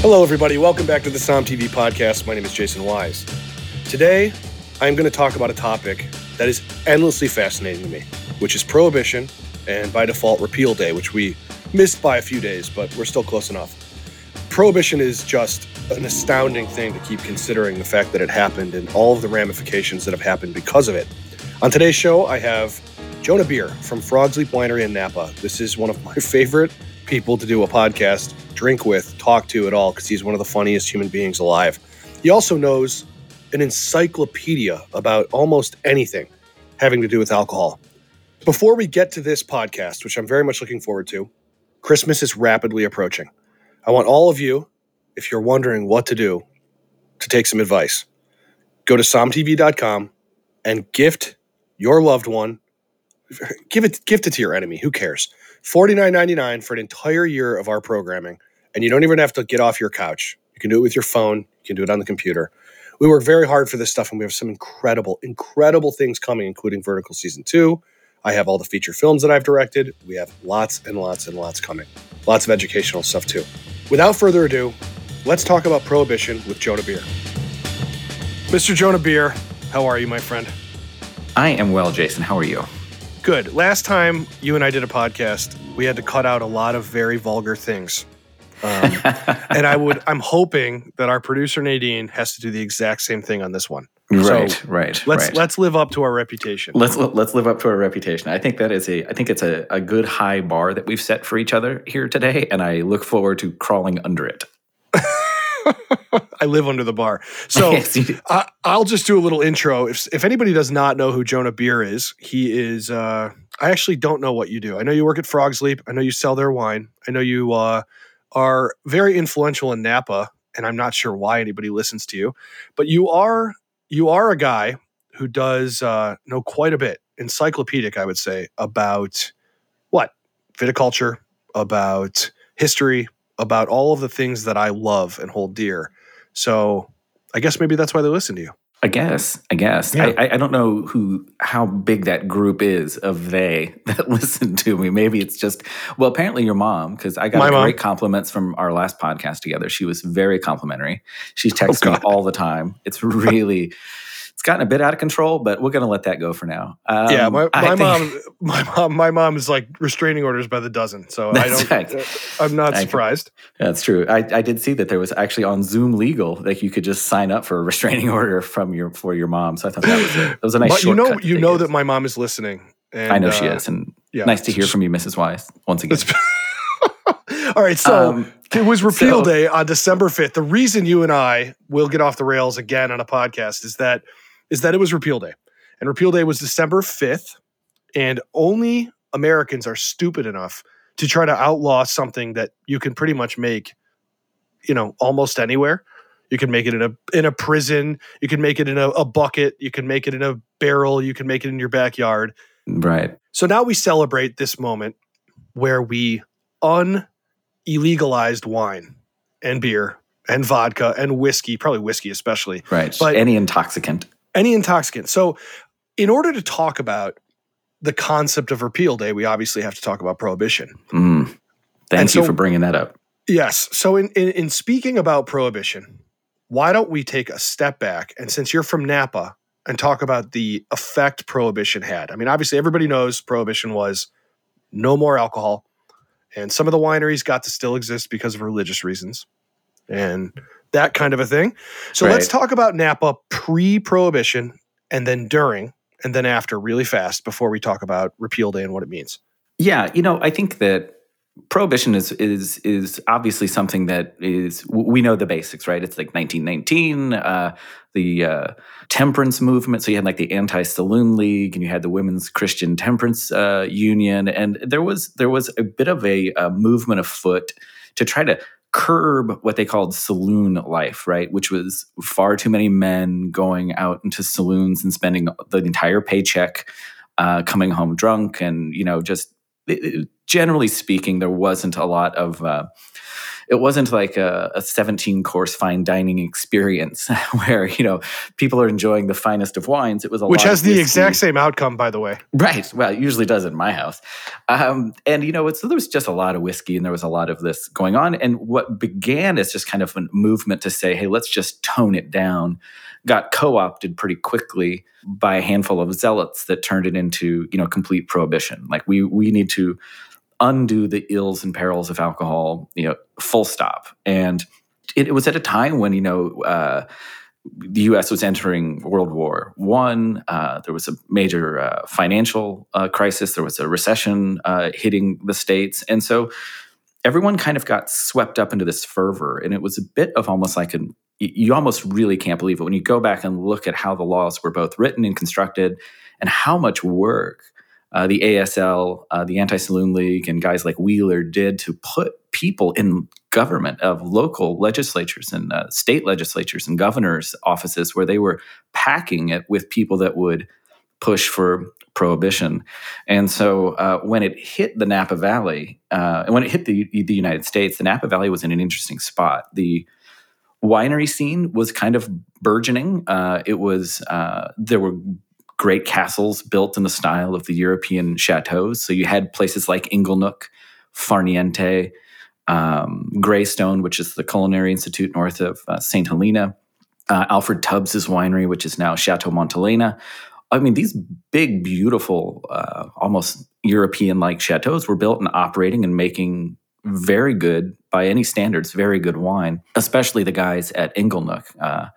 Hello, everybody. Welcome back to the Som TV podcast. My name is Jason Wise. Today, I'm going to talk about a topic that is endlessly fascinating to me, which is Prohibition and, by default, Repeal Day, which we missed by a few days, but we're still close enough. Prohibition is just an astounding thing to keep considering the fact that it happened and all of the ramifications that have happened because of it. On today's show, I have Jonah Beer from Frog's Leap Winery in Napa. This is one of my favorite people to do a podcast, drink with, talk to at all, because he's one of the funniest human beings alive. He also knows an encyclopedia about almost anything having to do with alcohol. Before we get to this podcast, which I'm very much looking forward to, Christmas is rapidly approaching. I want all of you, if you're wondering what to do, to take some advice. Go to somtv.com and gift your loved one. Gift it to your enemy. Who cares? $49.99 for an entire year of our programming. And you don't even have to get off your couch. You can do it with your phone. You can do it on the computer. We work very hard for this stuff, and we have some incredible things coming, including Vertical Season 2. I have all the feature films that I've directed. We have lots and lots and lots coming. Lots of educational stuff, too. Without further ado, let's talk about Prohibition with Jonah Beer. Mr. Jonah Beer, how are you, my friend? I am well, Jason. How are you? Good. Last time you and I did a podcast, we had to cut out a lot of very vulgar things. And I'm hoping that our producer Nadine has to do the exact same thing on this one. Right. Let's live up to our reputation. Let's live up to our reputation. I think it's a good high bar that we've set for each other here today, and I look forward to crawling under it. I live under the bar. So yes, I'll just do a little intro. If anybody does not know who Jonah Beer is, he is, I actually don't know what you do. I know you work at Frog's Leap. I know you sell their wine. I know you are very influential in Napa, and I'm not sure why anybody listens to you. But you are a guy who does know quite a bit, encyclopedic, I would say, about what? Viticulture, about history, about all of the things that I love and hold dear. So I guess maybe that's why they listen to you. I guess. Yeah. I don't know how big that group is of they that listen to me. Maybe it's just, well, apparently your mom, because I got great compliments from our last podcast together. She was very complimentary. She texts me all the time. It's gotten a bit out of control, but we're going to let that go for now. My mom is like restraining orders by the dozen. So I'm not surprised. That's true. I did see that there was actually on Zoom Legal, like you could just sign up for a restraining order for your mom. So I thought that was a nice shortcut. But you know that my mom is listening. And, I know she is. And nice to hear from you, Mrs. Wise, once again. All right. So it was Repeal Day on December 5th. The reason you and I will get off the rails again on a podcast is that it was Repeal Day. And Repeal Day was December 5th, and only Americans are stupid enough to try to outlaw something that you can pretty much make, almost anywhere. You can make it in a prison, you can make it in a bucket, you can make it in a barrel, you can make it in your backyard. Right. So now we celebrate this moment where we illegalized wine and beer and vodka and whiskey, probably whiskey especially. Right. But any intoxicant. So in order to talk about the concept of Repeal Day, we obviously have to talk about Prohibition. Thank you for bringing that up. Yes. So in speaking about Prohibition, why don't we take a step back, and since you're from Napa, and talk about the effect Prohibition had. I mean, obviously everybody knows Prohibition was no more alcohol, and some of the wineries got to still exist because of religious reasons. And that kind of a thing. So Let's talk about Napa pre-Prohibition, and then during, and then after really fast before we talk about Repeal Day and what it means. Yeah, I think that Prohibition is obviously something that is, we know the basics, right? It's like 1919, the temperance movement. So you had like the Anti-Saloon League, and you had the Women's Christian Temperance Union, and there was a bit of a movement afoot to try to curb what they called saloon life, right? Which was far too many men going out into saloons and spending the entire paycheck coming home drunk. And, just generally speaking, there wasn't a lot of it wasn't like a 17-course fine dining experience where, people are enjoying the finest of wines. It was which has the whiskey. exact same outcome, by the way. Right. Well, it usually does in my house. So there was just a lot of whiskey and there was a lot of this going on. And what began as just kind of a movement to say, hey, let's just tone it down, got co-opted pretty quickly by a handful of zealots that turned it into, complete prohibition. Like we need to undo the ills and perils of alcohol, full stop. And it was at a time when, the U.S. was entering World War I. There was a major financial crisis. There was a recession hitting the States. And so everyone kind of got swept up into this fervor. And it was a bit of almost like you almost really can't believe it when you go back and look at how the laws were both written and constructed and how much work the ASL, the Anti-Saloon League, and guys like Wheeler did to put people in government of local legislatures and state legislatures and governors' offices where they were packing it with people that would push for prohibition. And so when it hit the Napa Valley, and when it hit the United States, the Napa Valley was in an interesting spot. The winery scene was kind of burgeoning. There were great castles built in the style of the European chateaus. So you had places like Inglenook, Farniente, Greystone, which is the Culinary Institute north of St. Helena, Alfred Tubbs' winery, which is now Chateau Montelena. I mean, these big, beautiful, almost European-like chateaus were built and operating and making very good, by any standards, very good wine, especially the guys at Inglenook,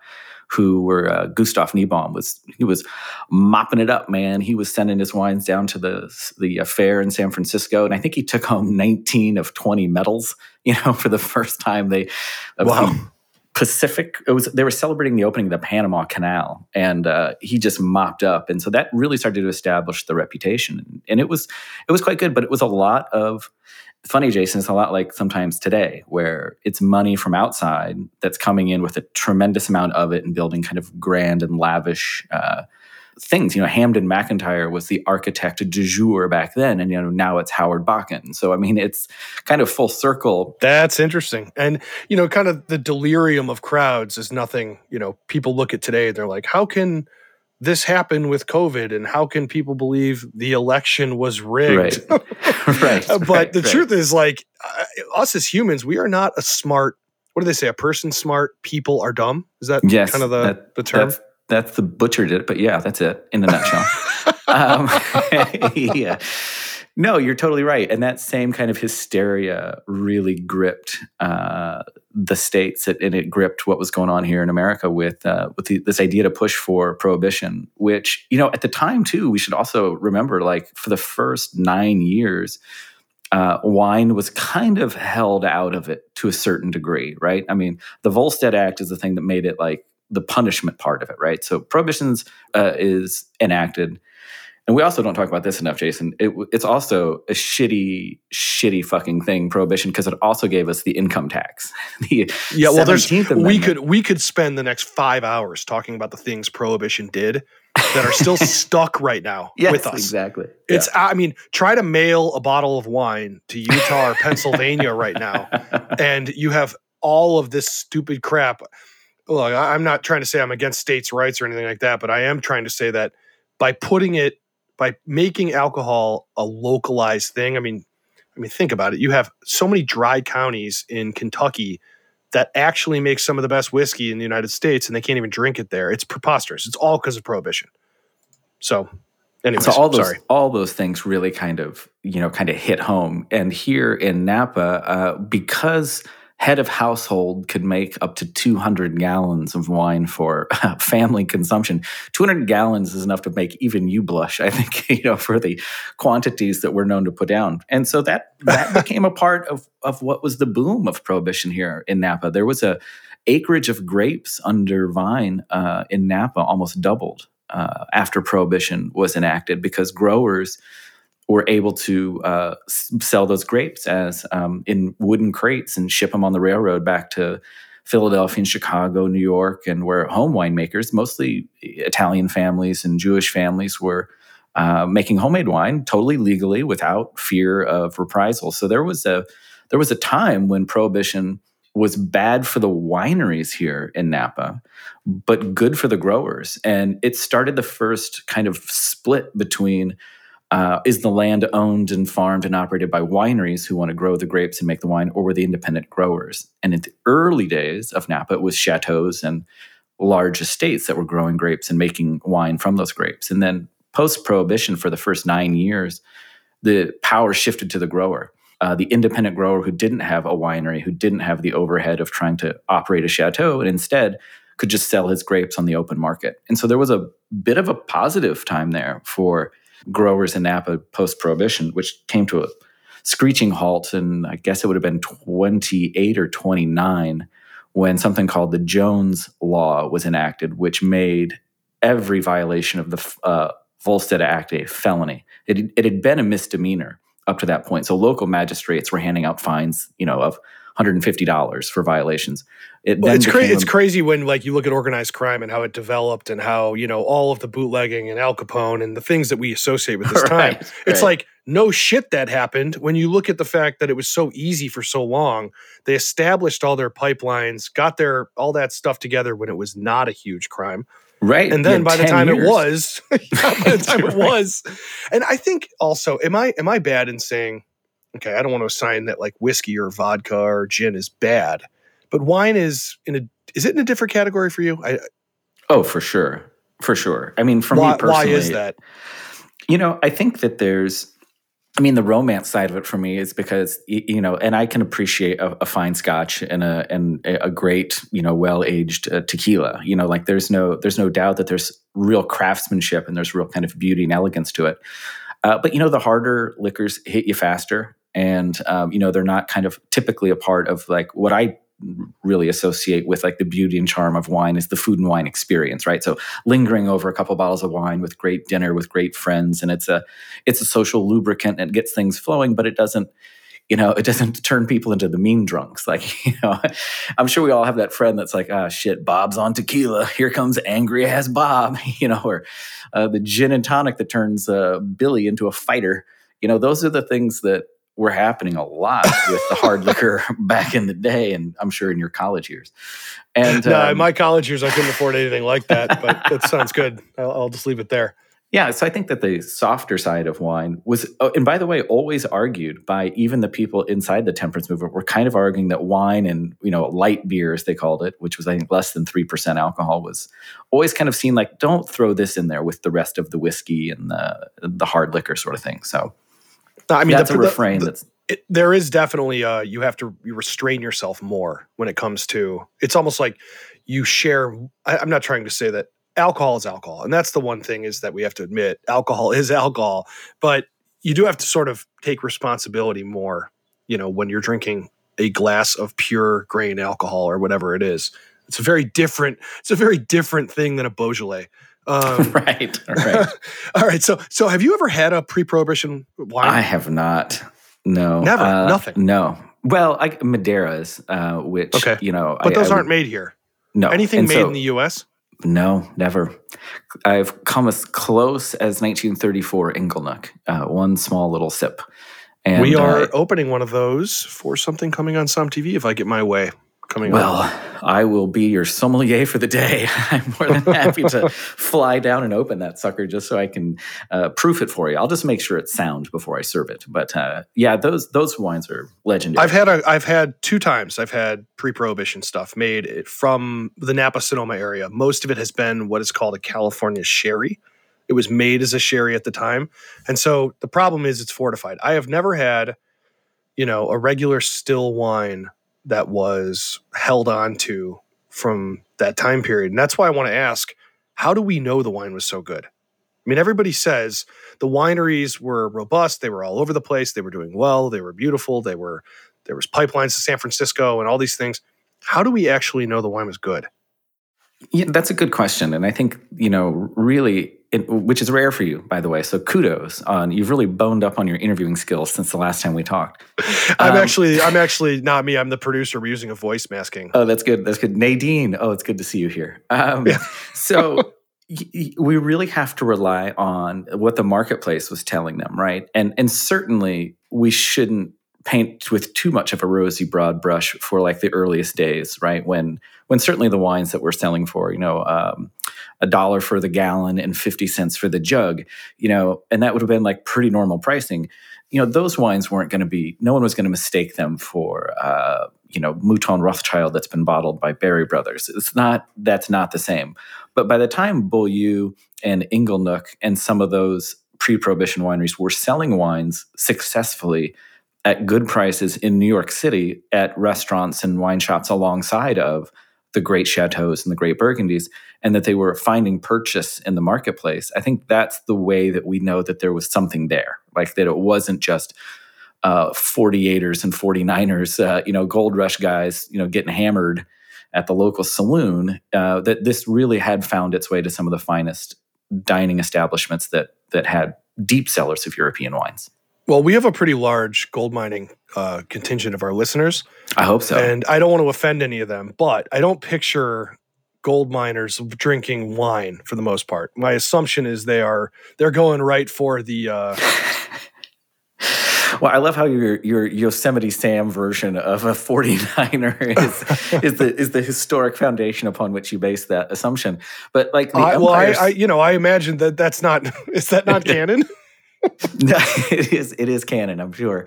who were Gustav Niebaum was mopping it up, man. He was sending his wines down to the fair in San Francisco, and I think he took home 19 of 20 medals. For the first time Wow. Pacific. They were celebrating the opening of the Panama Canal, and he just mopped up, and so that really started to establish the reputation, and it was quite good. But it was a lot of. Funny, Jason, it's a lot like sometimes today where it's money from outside that's coming in with a tremendous amount of it and building kind of grand and lavish things. Hamden McIntyre was the architect du jour back then, and now it's Howard Bakken. So, I mean, it's kind of full circle. That's interesting. And, kind of the delirium of crowds is nothing, people look at today, they're like, how can this happened with COVID, and how can people believe the election was rigged? Right. But the truth is, like, us as humans, we are not a smart, what do they say? A person smart, people are dumb? Is that kind of the term? That's the butcher did it, but yeah, that's it in a nutshell. Yeah. No, you're totally right. And that same kind of hysteria really gripped the States, and it gripped what was going on here in America with this idea to push for prohibition, which, at the time, too, we should also remember, like, for the first 9 years, wine was kind of held out of it to a certain degree, right? I mean, the Volstead Act is the thing that made it, like, the punishment part of it, right? So prohibitions is enacted. And we also don't talk about this enough, Jason. It's also a shitty fucking thing, prohibition, because it also gave us the income tax. We could spend the next 5 hours talking about the things prohibition did that are still stuck right now with us. Exactly. It's, I mean, try to mail a bottle of wine to Utah or Pennsylvania right now, and you have all of this stupid crap. Look, I'm not trying to say I'm against states' rights or anything like that, but I am trying to say that by making alcohol a localized thing, I mean, think about it. You have so many dry counties in Kentucky that actually make some of the best whiskey in the United States, and they can't even drink it there. It's preposterous. It's all because of prohibition. So, anyways, so all those things really kind of hit home. And here in Napa, because head of household could make up to 200 gallons of wine for family consumption. 200 gallons is enough to make even you blush, I think, for the quantities that we're known to put down. And so that became a part of what was the boom of prohibition here in Napa. There was a acreage of grapes under vine in Napa almost doubled after prohibition was enacted, because growers were able to sell those grapes as in wooden crates and ship them on the railroad back to Philadelphia and Chicago, New York, and where home winemakers, mostly Italian families and Jewish families, were making homemade wine totally legally without fear of reprisal. So there was a there was a time when Prohibition was bad for the wineries here in Napa, but good for the growers. And it started the first kind of split between is the land owned and farmed and operated by wineries who want to grow the grapes and make the wine, or were the independent growers? And in the early days of Napa, it was chateaus and large estates that were growing grapes and making wine from those grapes. And then post-Prohibition, for the first 9 years, the power shifted to the grower. The independent grower who didn't have a winery, who didn't have the overhead of trying to operate a chateau, and instead could just sell his grapes on the open market. And so there was a bit of a positive time there for growers in Napa post-Prohibition, which came to a screeching halt, and I guess it would have been 28 or 29 when something called the Jones Law was enacted, which made every violation of the Volstead Act a felony. It had been a misdemeanor up to that point. So local magistrates were handing out fines, of $150 for violations. It's crazy when you look at organized crime and how it developed and how, all of the bootlegging and Al Capone and the things that we associate with this time. It's like, no shit that happened. When you look at the fact that it was so easy for so long, they established all their pipelines, got all that stuff together when it was not a huge crime. Right. And then by the time it was, and I think also, am I bad in saying, okay, I don't want to assign that whiskey or vodka or gin is bad, but wine is it in a different category for you? Oh, for sure. For sure. I mean, for me personally. Why is that? I think that the romance side of it for me is because, and I can appreciate a fine scotch and a great, well-aged tequila. There's no doubt that there's real craftsmanship and there's real kind of beauty and elegance to it. But the harder liquors hit you faster, and they're not kind of typically a part of what I really associate with the beauty and charm of wine is the food and wine experience, right? So lingering over a couple bottles of wine with great dinner with great friends, and it's a social lubricant and it gets things flowing, but it doesn't turn people into the mean drunks. I'm sure we all have that friend that's like, shit, Bob's on tequila. Here comes angry ass Bob, or the gin and tonic that turns Billy into a fighter. Those are the things that were happening a lot with the hard liquor back in the day, and I'm sure in your college years. And in my college years, I couldn't afford anything like that, but that sounds good. I'll just leave it there. Yeah, so I think that the softer side of wine was, and by the way, always argued by even the people inside the temperance movement were kind of arguing that wine and, light beer, as they called it, which was, I think, less than 3% alcohol, was always kind of seen like, don't throw this in there with the rest of the whiskey and the hard liquor sort of thing. So that's a refrain. There is definitely you have to restrain yourself more when it comes to. It's almost like you share. I'm not trying to say that alcohol is alcohol, and that's the one thing is that we have to admit alcohol is alcohol, but you do have to sort of take responsibility more. When you're drinking a glass of pure grain alcohol or whatever it is, it's a very different thing than a Beaujolais. Right. All right. So have you ever had a pre-Prohibition wine? I have not. No. Never. Nothing. No. Well, Madeiras, which, okay. But those aren't made here. No. Anything made in the U.S.? No, never. I've come as close as 1934 Inglenook, one small little sip. And we are opening one of those for something coming on Som TV if I get my way. I will be your sommelier for the day. I'm more than happy to fly down and open that sucker just so I can proof it for you. I'll just make sure it's sound before I serve it. But those wines are legendary. I've had 2 times. I've had pre-Prohibition stuff made from the Napa Sonoma area. Most of it has been what is called a California sherry. It was made as a sherry at the time, and so the problem is it's fortified. I have never had, a regular still wine that was held on to from that time period. And that's why I want to ask, how do we know the wine was so good? I mean, everybody says the wineries were robust. They were all over the place. They were doing well. They were beautiful. There was pipelines to San Francisco and all these things. How do we actually know the wine was good? Yeah, that's a good question. And I think, really, which is rare for you, by the way. So kudos on, you've really boned up on your interviewing skills since the last time we talked. I'm actually not me. I'm the producer. We're using a voice masking. Oh, that's good. That's good. Nadine. Oh, it's good to see you here. So we really have to rely on what the marketplace was telling them, right? And certainly we shouldn't paint with too much of a rosy broad brush for like the earliest days, right? When certainly the wines that we're selling for, $1 for the gallon and 50 cents for the jug, and that would have been like pretty normal pricing. Those wines weren't going to be, no one was going to mistake them for, Mouton Rothschild that's been bottled by Berry Brothers. That's not the same. But by the time Beaulieu and Inglenook and some of those pre-Prohibition wineries were selling wines successfully at good prices in New York City at restaurants and wine shops alongside of the great chateaus and the great Burgundies, and that they were finding purchase in the marketplace, I think that's the way that we know that there was something there, like that it wasn't just 48ers and 49ers, gold rush guys, getting hammered at the local saloon, that this really had found its way to some of the finest dining establishments that had deep cellars of European wines. Well, we have a pretty large gold mining contingent of our listeners. I hope so. And I don't want to offend any of them, but I don't picture gold miners drinking wine for the most part. My assumption is they're going right for the... Well, I love how your Yosemite Sam version of a 49er is the historic foundation upon which you base that assumption. But like the I imagine that's not... Is that not canon? No, it is canon, I'm sure.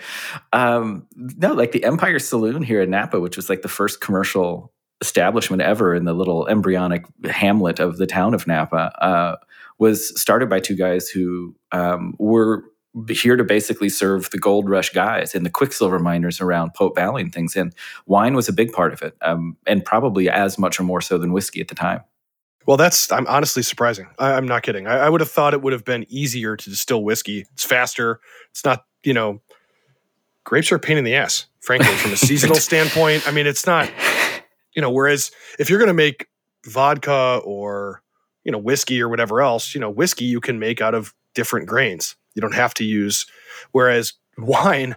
No, like the Empire Saloon here in Napa, which was like the first commercial establishment ever in the little embryonic hamlet of the town of Napa, was started by two guys who were here to basically serve the gold rush guys and the quicksilver miners around Pope Valley and things. And wine was a big part of it, and probably as much or more so than whiskey at the time. Well, I'm honestly surprising. I'm not kidding. I would have thought it would have been easier to distill whiskey. It's faster. It's not, grapes are a pain in the ass, frankly, from a seasonal standpoint. I mean, it's not, whereas if you're going to make vodka or, whiskey or whatever else, whiskey you can make out of different grains. You don't have to use, whereas wine,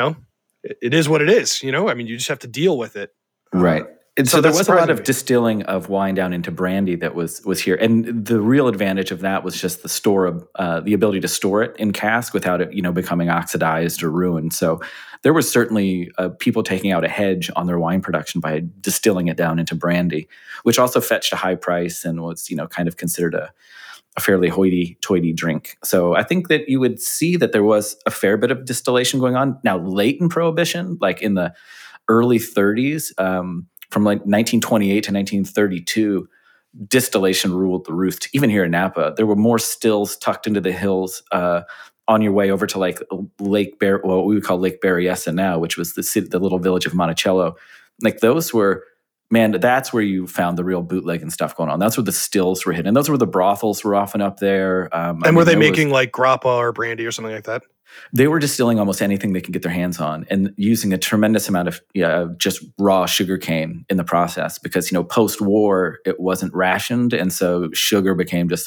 it is what it is, I mean, you just have to deal with it. Right. And so there was a lot of distilling of wine down into brandy that was here. And the real advantage of that was just the ability to store it in cask without it, becoming oxidized or ruined. So there was certainly people taking out a hedge on their wine production by distilling it down into brandy, which also fetched a high price and was, kind of considered a fairly hoity-toity drink. So I think that you would see that there was a fair bit of distillation going on. Now, late in Prohibition, like in the early 30s, from like 1928 to 1932, distillation ruled the roost. Even here in Napa, there were more stills tucked into the hills on your way over to like what we would call Lake Berryessa now, which was the little village of Monticello. Like those were, man, that's where you found the real bootleg and stuff going on. That's where the stills were hidden. And those were the brothels were often up there. And were they making like grappa or brandy or something like that? They were distilling almost anything they could get their hands on and using a tremendous amount of just raw sugar cane in the process because, post-war, it wasn't rationed. And so sugar became just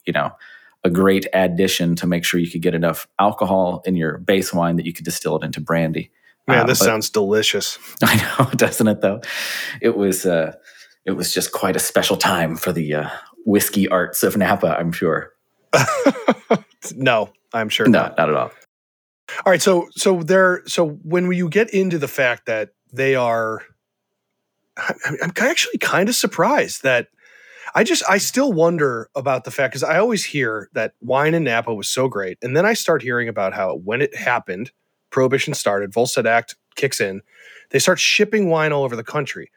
a great addition to make sure you could get enough alcohol in your base wine that you could distill it into brandy. Man, this sounds delicious. I know, doesn't it, though? It was just quite a special time for the whiskey arts of Napa, I'm sure. No, I'm sure not at all. All right, so when you get into the fact that they are, I'm actually kind of surprised that I still wonder about the fact because I always hear that wine in Napa was so great, and then I start hearing about how when it happened, Prohibition started, Volstead Act kicks in, they start shipping wine all over the country.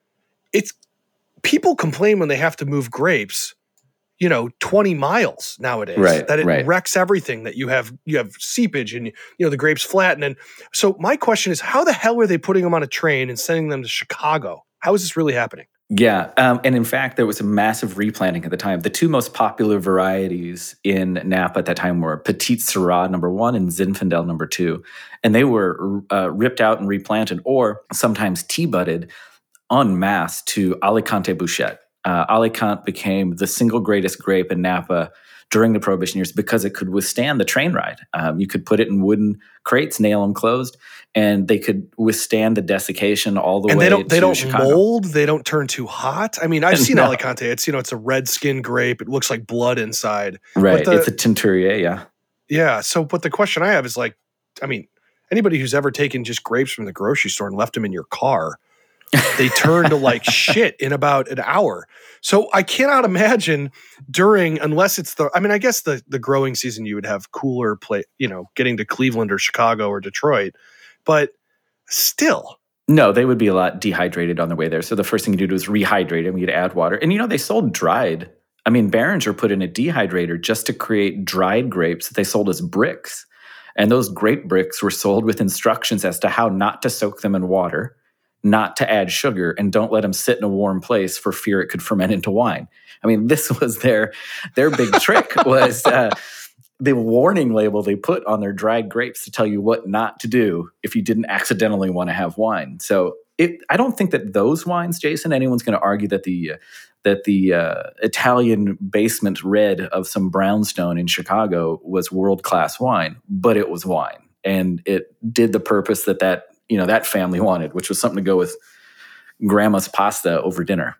People complain when they have to move grapes 20 miles nowadays, that it wrecks everything, that you have seepage and, the grapes flatten. And so my question is, how the hell are they putting them on a train and sending them to Chicago? How is this really happening? Yeah. And in fact, there was a massive replanting at the time. The two most popular varieties in Napa at that time were Petite Syrah #1 and Zinfandel #2. And they were ripped out and replanted or sometimes tea-budded en masse to Alicante Bouschet. Alicante became the single greatest grape in Napa during the Prohibition years because it could withstand the train ride. You could put it in wooden crates, nail them closed, and they could withstand the desiccation all the way to Chicago. They don't mold. They don't turn too hot. I mean, I've seen Alicante. It's it's a red skin grape. It looks like blood inside. Right. It's a Teinturier, yeah. Yeah. So, but the question I have is anybody who's ever taken just grapes from the grocery store and left them in your car, they turn to like shit in about an hour. So I cannot imagine unless it's I guess the growing season you would have cooler getting to Cleveland or Chicago or Detroit, but still. No, they would be a lot dehydrated on the way there. So the first thing you do is rehydrate them. You'd add water. And, they sold dried. I mean, Beringer put in a dehydrator just to create dried grapes that they sold as bricks. And those grape bricks were sold with instructions as to how not to soak them in water, not to add sugar, and don't let them sit in a warm place for fear it could ferment into wine. I mean, this was their big trick was the warning label they put on their dried grapes to tell you what not to do if you didn't accidentally want to have wine. So I don't think that those wines, Jason, anyone's going to argue that the Italian basement red of some brownstone in Chicago was world-class wine, but it was wine. And it did the purpose that family wanted, which was something to go with grandma's pasta over dinner.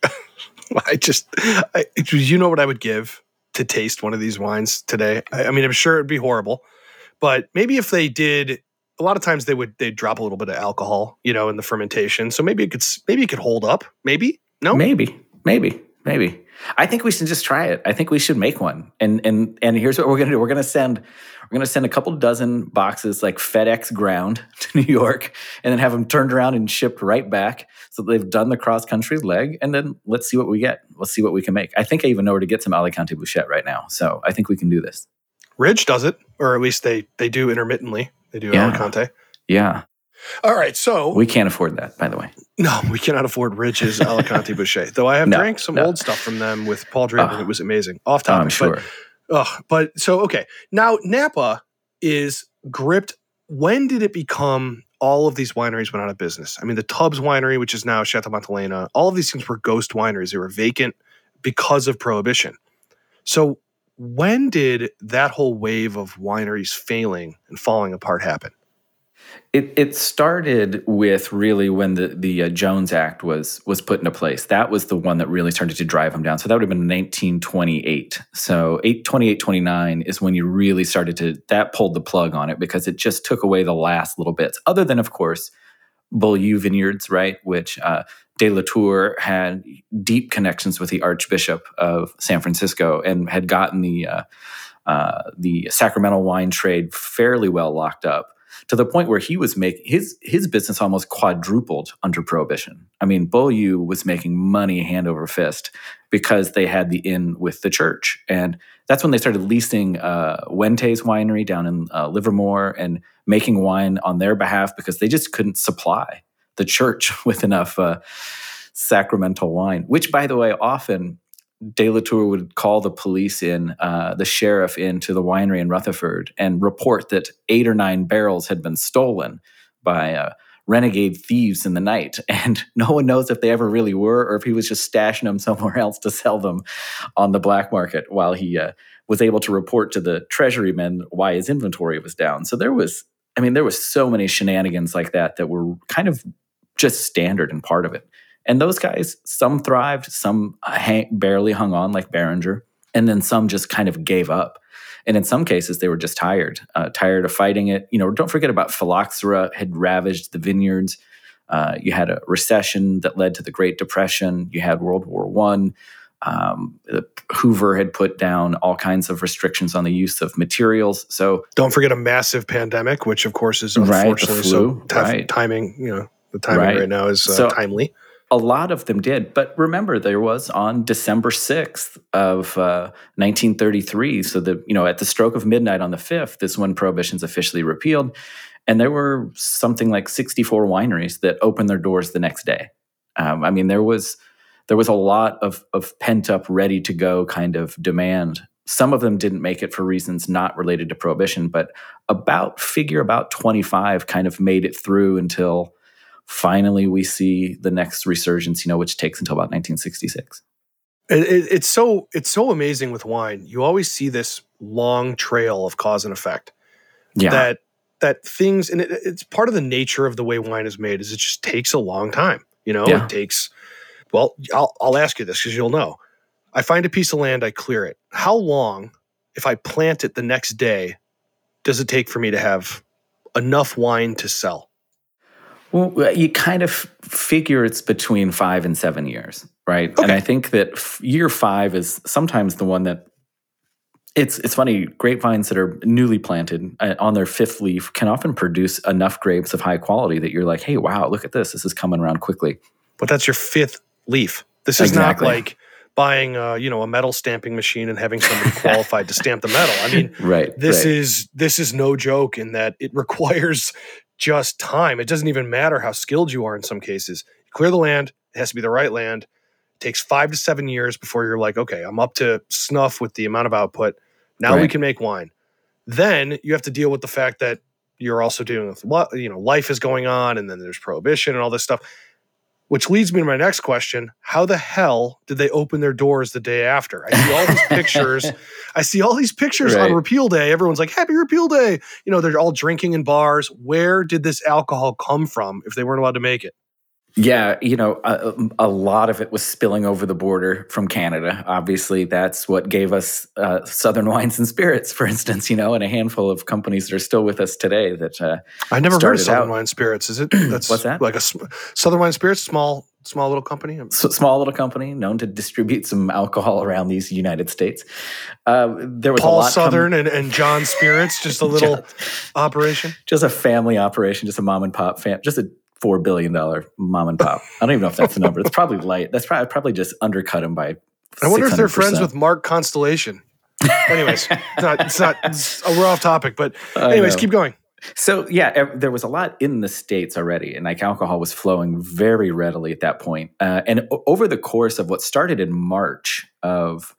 You know what I would give to taste one of these wines today? I mean, I'm sure it'd be horrible, but maybe if they did, a lot of times they'd drop a little bit of alcohol, in the fermentation. So maybe it could hold up. Maybe? No? Maybe. I think we should just try it. I think we should make one. And here's what we're going to do. We're going to send a couple dozen boxes like FedEx ground to New York and then have them turned around and shipped right back so that they've done the cross-country leg. And then let's see what we get. Let's see what we can make. I think I even know where to get some Alicante Bouchette right now. So I think we can do this. Ridge does it, or at least they do intermittently. They do Alicante. Yeah. All right, so... We can't afford that, by the way. No, we cannot afford Ridge's Alicante Bouchette. Though I have drank some old stuff from them with Paul Draper, and it was amazing. Off topic. I'm sure. Okay. Now, Napa is gripped. When did it become all of these wineries went out of business? I mean, the Tubbs Winery, which is now Chateau Montelena, all of these things were ghost wineries. They were vacant because of Prohibition. So when did that whole wave of wineries failing and falling apart happen? It started with really when the Jones Act was put into place. That was the one that really started to drive them down. So that would have been 1928. So 28, 29 is when you really started that pulled the plug on it because it just took away the last little bits. Other than, of course, Beaulieu Vineyards, right, which de la Tour had deep connections with the Archbishop of San Francisco and had gotten the Sacramento wine trade fairly well locked up, to the point where he was making his business almost quadrupled under Prohibition. I mean, Beaulieu was making money hand over fist because they had the in with the church. And that's when they started leasing Wente's winery down in Livermore and making wine on their behalf because they just couldn't supply the church with enough sacramental wine, which, by the way, often de la Tour would call the police the sheriff into the winery in Rutherford and report that 8 or 9 barrels had been stolen by renegade thieves in the night. And no one knows if they ever really were or if he was just stashing them somewhere else to sell them on the black market while he was able to report to the treasury men why his inventory was down. So there was so many shenanigans like that were kind of just standard and part of it. And those guys, some thrived, some barely hung on like Beringer, and then some just kind of gave up. And in some cases, they were just tired of fighting it. Don't forget about phylloxera had ravaged the vineyards. You had a recession that led to the Great Depression. You had World War I. Hoover had put down all kinds of restrictions on the use of materials. So don't forget a massive pandemic, which of course is unfortunately timing. The timing right now is timely. A lot of them did. But remember, there was on December 6th of 1933, so at the stroke of midnight on the 5th is when Prohibition's officially repealed. And there were something like 64 wineries that opened their doors the next day. There was a lot of pent-up, ready-to-go kind of demand. Some of them didn't make it for reasons not related to Prohibition, but about 25 kind of made it through until finally we see the next resurgence, which takes until about 1966. It's so amazing with wine. You always see this long trail of cause and effect. Yeah. That things, and it's part of the nature of the way wine is made, is it just takes a long time. It takes, well, I'll ask you this because you'll know. I find a piece of land, I clear it. How long, if I plant it the next day, does it take for me to have enough wine to sell? Well, you kind of figure it's between 5 and 7 years, right? Okay. And I think that year 5 is sometimes the one that it's funny. Grapevines that are newly planted on their 5th leaf can often produce enough grapes of high quality that you're like, hey, wow, look at this. This is coming around quickly. But that's your 5th leaf. This is Exactly. not like buying a metal stamping machine and having somebody qualified to stamp the metal. I mean, this is no joke in that it requires just time. It doesn't even matter how skilled you are in some cases. You clear the land. It has to be the right land. It takes 5 to 7 years before you're like, okay, I'm up to snuff with the amount of output. Now we can make wine. Then you have to deal with the fact that you're also dealing with, life is going on, and then there's prohibition and all this stuff, which leads me to my next question. How the hell did they open their doors the day after? I see all these pictures. On Repeal Day. Everyone's like, Happy Repeal Day. They're all drinking in bars. Where did this alcohol come from if they weren't allowed to make it? Yeah, a lot of it was spilling over the border from Canada. Obviously, that's what gave us Southern Wines and Spirits, for instance, and a handful of companies that are still with us today that I never heard of Southern Wine Spirits. Is it? That's What's that? Like a Southern Wine Spirits, small little company? Small little company known to distribute some alcohol around these United States. There was Paul a lot Southern and John Spirits, just a little operation? Just a family operation, just a mom and pop just a $4 billion mom and pop. I don't even know if that's the number. It's probably light. That's probably just undercut them by 600%. I wonder if they're friends with Mark Constellation. Anyways, we're off topic, but anyways, keep going. So yeah, there was a lot in the States already, and alcohol was flowing very readily at that point. And over the course of what started in March of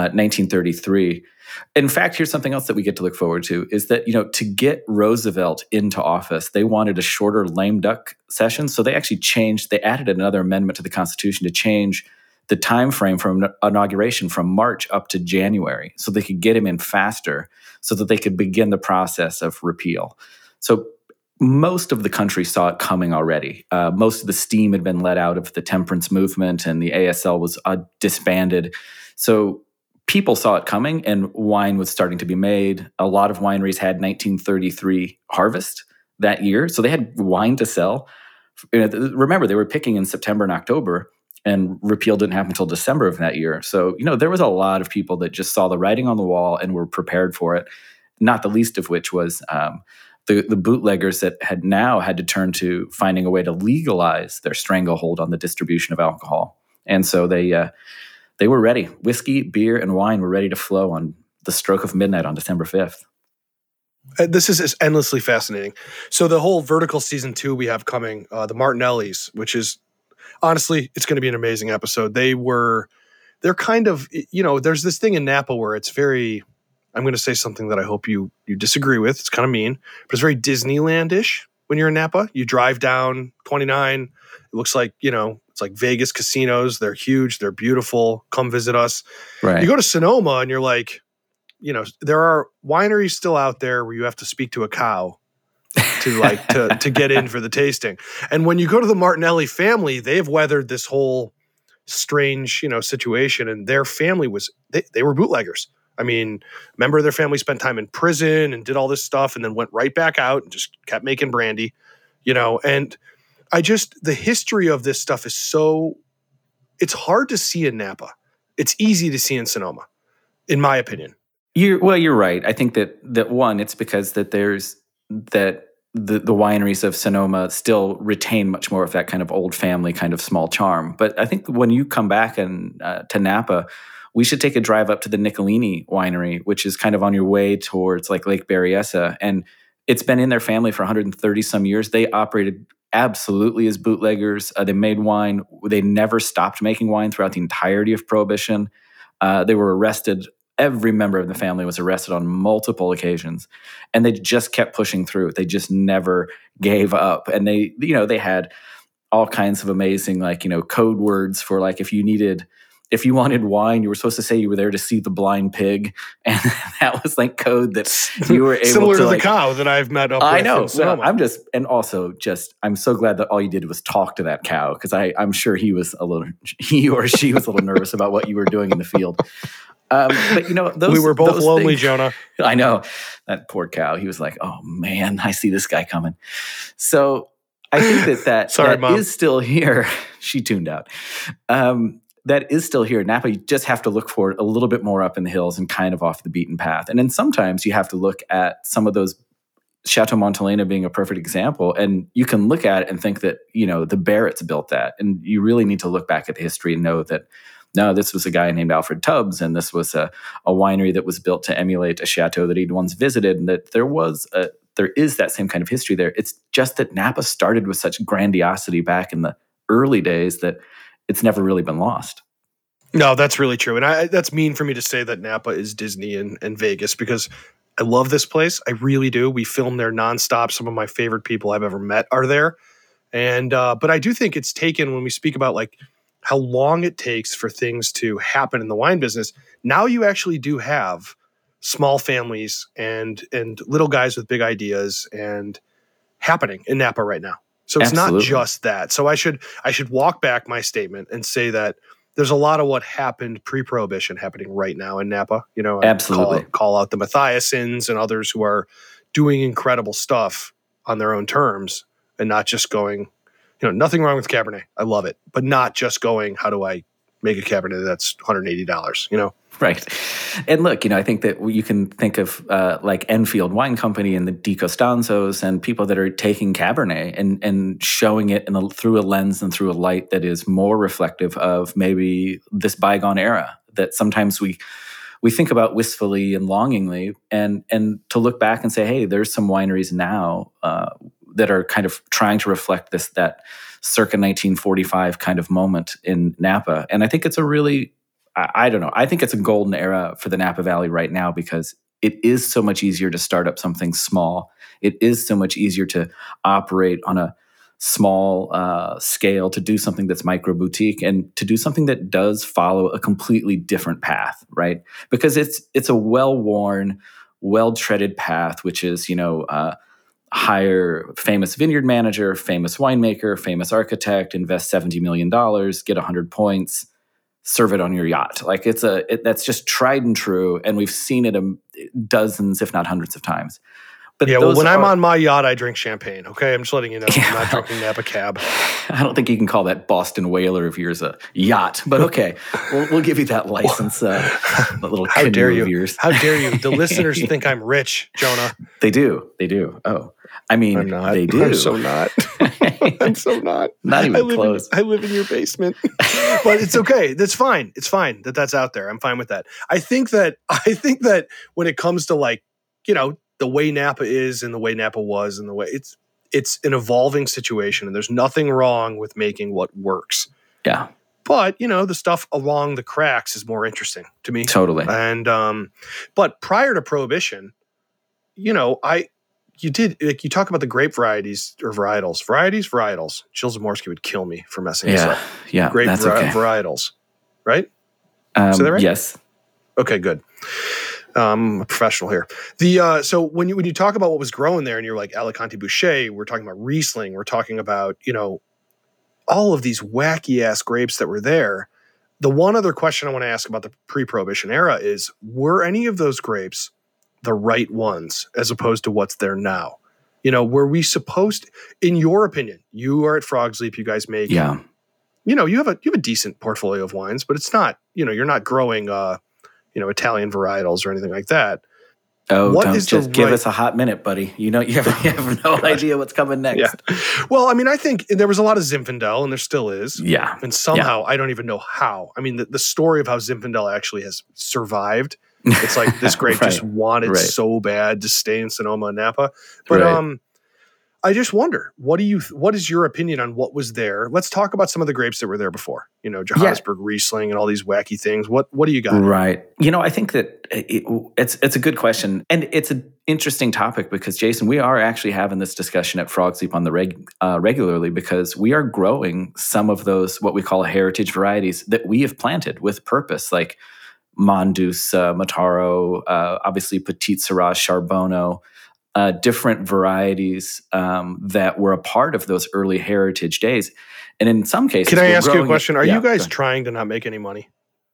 1933, in fact, here's something else that we get to look forward to, is that, to get Roosevelt into office, they wanted a shorter lame duck session. So they actually they added another amendment to the Constitution to change the time frame from inauguration from March up to January, so they could get him in faster, so that they could begin the process of repeal. So most of the country saw it coming already. Most of the steam had been let out of the temperance movement, and the ASL was disbanded. So people saw it coming, and wine was starting to be made. A lot of wineries had 1933 harvest that year, so they had wine to sell. Remember, they were picking in September and October, and repeal didn't happen until December of that year. So, there was a lot of people that just saw the writing on the wall and were prepared for it, not the least of which was the bootleggers that had now had to turn to finding a way to legalize their stranglehold on the distribution of alcohol. And so they were ready. Whiskey, beer, and wine were ready to flow on the stroke of midnight on December 5th. This is endlessly fascinating. So the whole vertical season 2 we have coming, the Martinellis, which is, honestly, it's going to be an amazing episode. They're kind of, there's this thing in Napa where it's very, I'm going to say something that I hope you disagree with. It's kind of mean, but it's very Disneyland-ish when you're in Napa. You drive down 29. It looks like, it's like Vegas casinos. They're huge. They're beautiful. Come visit us. Right. You go to Sonoma and you're like, there are wineries still out there where you have to speak to a cow to get in for the tasting. And when you go to the Martinelli family, they've weathered this whole strange, situation. And their family they were bootleggers. I mean, a member of their family spent time in prison and did all this stuff and then went right back out and just kept making brandy, and the history of this stuff is it's hard to see in Napa. It's easy to see in Sonoma, in my opinion. You're right. I think that one, it's because that the wineries of Sonoma still retain much more of that kind of old family kind of small charm. But I think when you come back to Napa, we should take a drive up to the Nicolini winery, which is kind of on your way towards like Lake Berryessa. And it's been in their family for 130 some years. They operated absolutely as bootleggers. They made wine. They never stopped making wine throughout the entirety of Prohibition. They were arrested. Every member of the family was arrested on multiple occasions, and they just kept pushing through. They just never gave up. And they had all kinds of amazing, code words for if you wanted wine, you were supposed to say you were there to see the blind pig. And that was code that you were able similar to the cow that I've met up with. I know. I'm so glad that all you did was talk to that cow, because I'm sure he or she was a little nervous about what you were doing in the field. But we were both lonely, things, Jonah. I know. That poor cow. He was like, oh man, I see this guy coming. So I think that Sorry, Mom. is still here. She tuned out. That is still here. Napa, you just have to look for it a little bit more up in the hills and kind of off the beaten path. And then sometimes you have to look at some of those, Chateau Montelena being a perfect example, and you can look at it and think that, the Barretts built that. And you really need to look back at the history and know that, no, this was a guy named Alfred Tubbs, and this was a winery that was built to emulate a chateau that he'd once visited, and that there is that same kind of history there. It's just that Napa started with such grandiosity back in the early days that it's never really been lost. No, that's really true. And that's mean for me to say that Napa is Disney and Vegas, because I love this place. I really do. We film there nonstop. Some of my favorite people I've ever met are there. And but I do think it's taken, when we speak about like how long it takes for things to happen in the wine business, now you actually do have small families and little guys with big ideas and happening in Napa right now. So it's Absolutely. not just that. So I should walk back my statement and say that there's a lot of what happened pre-Prohibition happening right now in Napa. Absolutely. Call out the Mathiasins and others who are doing incredible stuff on their own terms and not just going, nothing wrong with Cabernet. I love it. But not just going, how do I make a Cabernet that's $180, Right. And look, I think that you can think of like Enfield Wine Company and the Di Costanzos and people that are taking Cabernet and showing it through a lens and through a light that is more reflective of maybe this bygone era that sometimes we think about wistfully and longingly, and to look back and say, hey, there's some wineries now that are kind of trying to reflect that circa 1945 kind of moment in Napa. And I think it's a really, I don't know, I think it's a golden era for the Napa Valley right now, because it is so much easier to start up something small. It is so much easier to operate on a small scale, to do something that's micro boutique and to do something that does follow a completely different path, right? Because it's a well-worn, well-treaded path, which is, hire famous vineyard manager, famous winemaker, famous architect, invest $70 million, get 100 points, serve it on your yacht. Like that's just tried and true. And we've seen it dozens, if not hundreds of times. But yeah, well, when I'm on my yacht, I drink champagne. Okay, I'm just letting you know. I'm not drinking Napa Cab. I don't think you can call that Boston Whaler of yours a yacht, but okay, we'll give you that license. That little How dare you? Of yours. How dare you? The listeners think I'm rich, Jonah. They do. Oh, I mean, I'm not. They do. I'm so not. I'm so not. Not even close. I live in your basement, but it's okay. That's fine. It's fine that's out there. I'm fine with that. I think that when it comes to the way Napa is and the way Napa was and the way it's an evolving situation, and there's nothing wrong with making what works. Yeah. But, the stuff along the cracks is more interesting to me. Totally. And, but prior to Prohibition, you talk about the grape varieties or varietals. Jill Zamorsky would kill me for messing this up. Yeah. Grape that's okay. varietals, right? Is that right? Yes. Okay, good. I'm a professional here. So when you talk about what was growing there, and you're like Alicante Bouschet, we're talking about Riesling, we're talking about all of these wacky ass grapes that were there. The one other question I want to ask about the pre-Prohibition era is: were any of those grapes the right ones as opposed to what's there now? Were we supposed, in your opinion, you are at Frog's Leap, you guys make, you have a decent portfolio of wines, but it's not, you're not growing Italian varietals or anything like that. Oh, don't just give us a hot minute, buddy. You have no idea what's coming next. Yeah. Well, I mean, I think there was a lot of Zinfandel, and there still is. Yeah. And somehow, I don't even know how. I mean, the story of how Zinfandel actually has survived. It's like this grape right. just wanted right. so bad to stay in Sonoma and Napa. But I just wonder, what is your opinion on what was there? Let's talk about some of the grapes that were there before. Johannesburg Riesling and all these wacky things. What do you got? Right. I think that it's a good question, and it's an interesting topic because, Jason, we are actually having this discussion at Frog's Leap on the regularly, because we are growing some of those what we call heritage varieties that we have planted with purpose, like Mondouse, Mataro, obviously Petit Syrah, Charbonneau. Different varieties that were a part of those early heritage days. And in some cases, can I ask you a question? Are you guys trying to not make any money?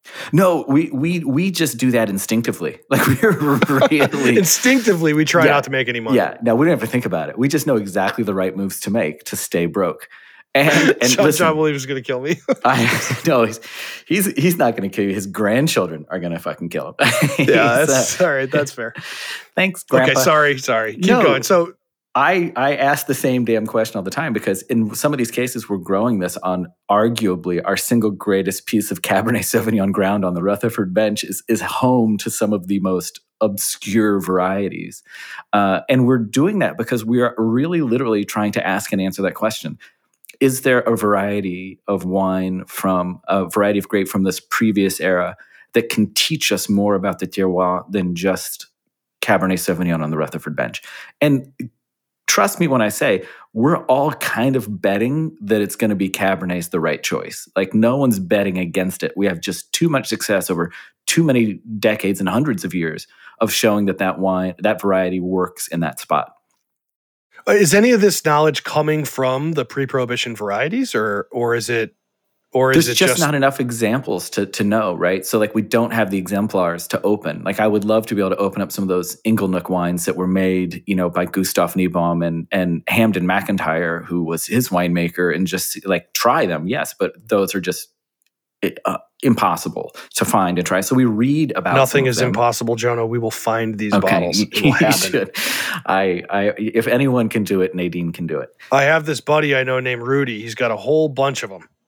No, we just do that instinctively. Like we're really Instinctively, we try not to make any money. Yeah, no, we don't have to think about it. We just know exactly the right moves to make to stay broke. And John Williams is going to kill me. No, he's not going to kill you. His grandchildren are going to fucking kill him. Yeah, that's all right. That's fair. Thanks, Grandpa. Okay, sorry. Keep going. So I ask the same damn question all the time because in some of these cases, we're growing this on arguably our single greatest piece of Cabernet Sauvignon ground on the Rutherford bench is home to some of the most obscure varieties. And we're doing that because we are really literally trying to ask and answer that question. Is there a variety of wine from a variety of grape from this previous era that can teach us more about the terroir than just Cabernet Sauvignon on the Rutherford bench? And trust me when I say we're all kind of betting that it's going to be Cabernet's the right choice. Like no one's betting against it. We have just too much success over too many decades and hundreds of years of showing that wine, that variety works in that spot. Is any of this knowledge coming from the pre-Prohibition varieties, or is it? Or is There's it just not enough examples to know, right? So like we don't have the exemplars to open. Like I would love to be able to open up some of those Inglenook wines that were made, by Gustav Niebaum and Hamden McIntyre, who was his winemaker, and just like try them. Yes, but those are just impossible to find and try. So we read about nothing is impossible, Jonah. We will find these bottles. It will happen. Should. If anyone can do it, Nadine can do it. I have this buddy I know named Rudy. He's got a whole bunch of them.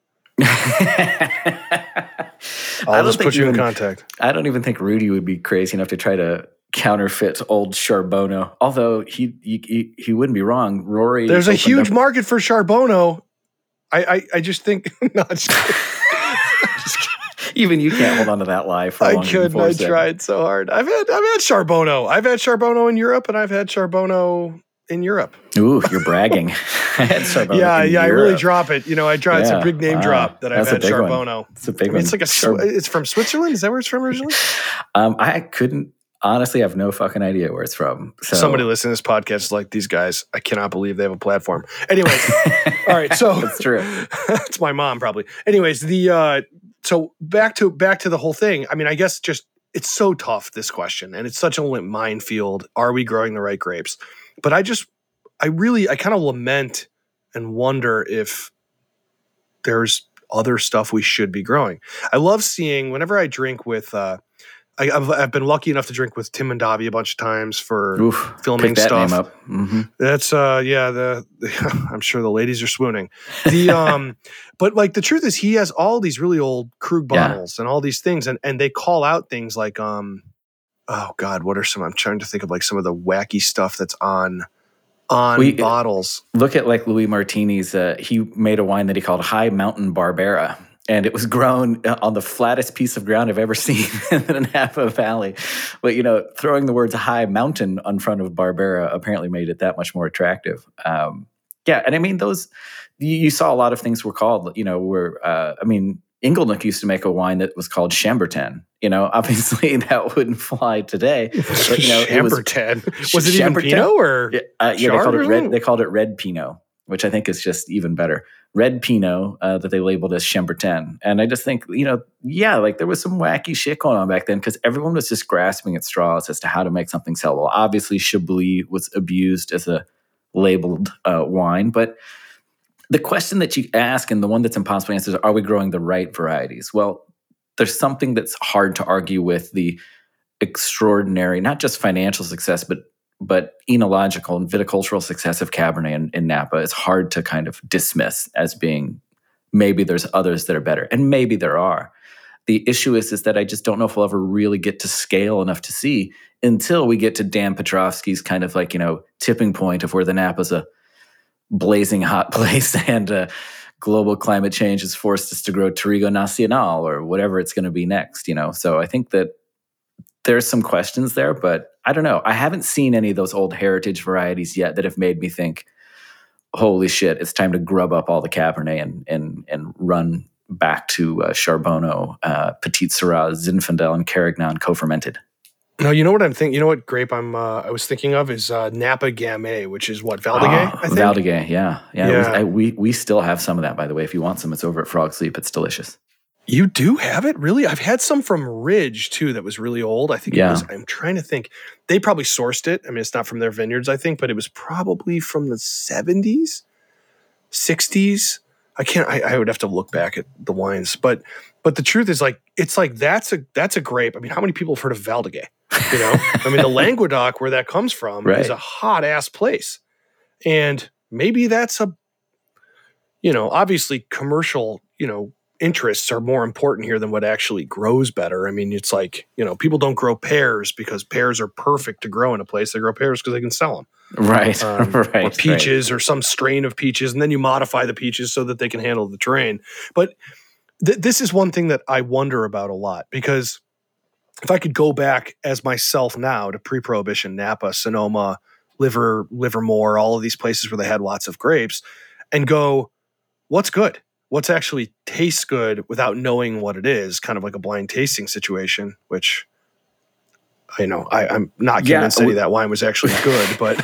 I'll just put you in contact. I don't even think Rudy would be crazy enough to try to counterfeit old Charbonneau. Although he wouldn't be wrong. Rory, there's a huge market for Charbonneau. I just think no. Even you can't hold on to that lie for long. I couldn't. I tried so hard. I've had Charbonneau. I've had Charbonneau in Europe, and I've had Charbonneau in Europe. Ooh, you're bragging. I had Charbonneau. I really drop it. It's a big name drop that I've had Charbonneau. It's a big one. It's like it's from Switzerland. Is that where it's from originally? I couldn't honestly have no fucking idea where it's from. So. Somebody listening to this podcast is like, these guys, I cannot believe they have a platform. Anyways, all right. So that's true. It's my mom probably. Anyways, so back to the whole thing. I mean, I guess just it's so tough, this question, and it's such a minefield. Are we growing the right grapes? But I kind of lament and wonder if there's other stuff we should be growing. I love seeing whenever I drink with. I've been lucky enough to drink with Tim Mondavi a bunch of times for filming that stuff. Name up. Mm-hmm. That's I'm sure the ladies are swooning. But like the truth is, he has all these really old Krug bottles and all these things, and they call out things like oh God, what are some? I'm trying to think of like some of the wacky stuff that's on bottles. Look at like Louis Martini's. He made a wine that he called High Mountain Barbera. And it was grown on the flattest piece of ground I've ever seen in the Napa Valley. But, throwing the words high mountain in front of Barbera apparently made it that much more attractive. And I mean, those, you saw a lot of things were called, Inglenook used to make a wine that was called Chambertin. Obviously that wouldn't fly today. But, Chambertin. Was it even Pinot or? They called it Red Pinot, which I think is just even better. Red Pinot that they labeled as Chambertin. And I just think, like there was some wacky shit going on back then because everyone was just grasping at straws as to how to make something sellable. Obviously, Chablis was abused as a labeled wine. But the question that you ask and the one that's impossible to answer is, are we growing the right varieties? Well, there's something that's hard to argue with the extraordinary, not just financial success, but enological and viticultural success of Cabernet in Napa is hard to kind of dismiss as being maybe there's others that are better. And maybe there are. The issue is that I just don't know if we'll ever really get to scale enough to see until we get to Dan Petrovsky's kind of like, tipping point of where the Napa's a blazing hot place and global climate change has forced us to grow Touriga Nacional or whatever it's going to be next, So I think that there's some questions there, but I don't know. I haven't seen any of those old heritage varieties yet that have made me think, holy shit, it's time to grub up all the Cabernet and run back to Charbonneau, Petit Syrah, Zinfandel, and Carignan co-fermented. No, you know what I'm thinking? You know what grape I was thinking of is Napa Gamay, which is what, Valdiguet, I think? Valdiguet, yeah. We still have some of that, by the way. If you want some, it's over at Frog Sleep. It's delicious. You do have it? Really? I've had some from Ridge, too, that was really old. I think it was, I'm trying to think. They probably sourced it. I mean, it's not from their vineyards, I think, but it was probably from the 70s, 60s. I would have to look back at the wines. But the truth is, like, it's like that's a grape. I mean, how many people have heard of Valdiguet? You know? I mean, the Languedoc, where that comes from, is a hot-ass place. And maybe that's obviously commercial, interests are more important here than what actually grows better. I mean, it's like, people don't grow pears because pears are perfect to grow in a place. They grow pears because they can sell them. Right. Or peaches or some strain of peaches. And then you modify the peaches so that they can handle the terrain. But this is one thing that I wonder about a lot, because if I could go back as myself now to pre-Prohibition, Napa, Sonoma, Livermore, all of these places where they had lots of grapes, and go, what's good? What's actually tastes good without knowing what it is, kind of like a blind tasting situation, which I'm not convinced any of that wine was actually good, but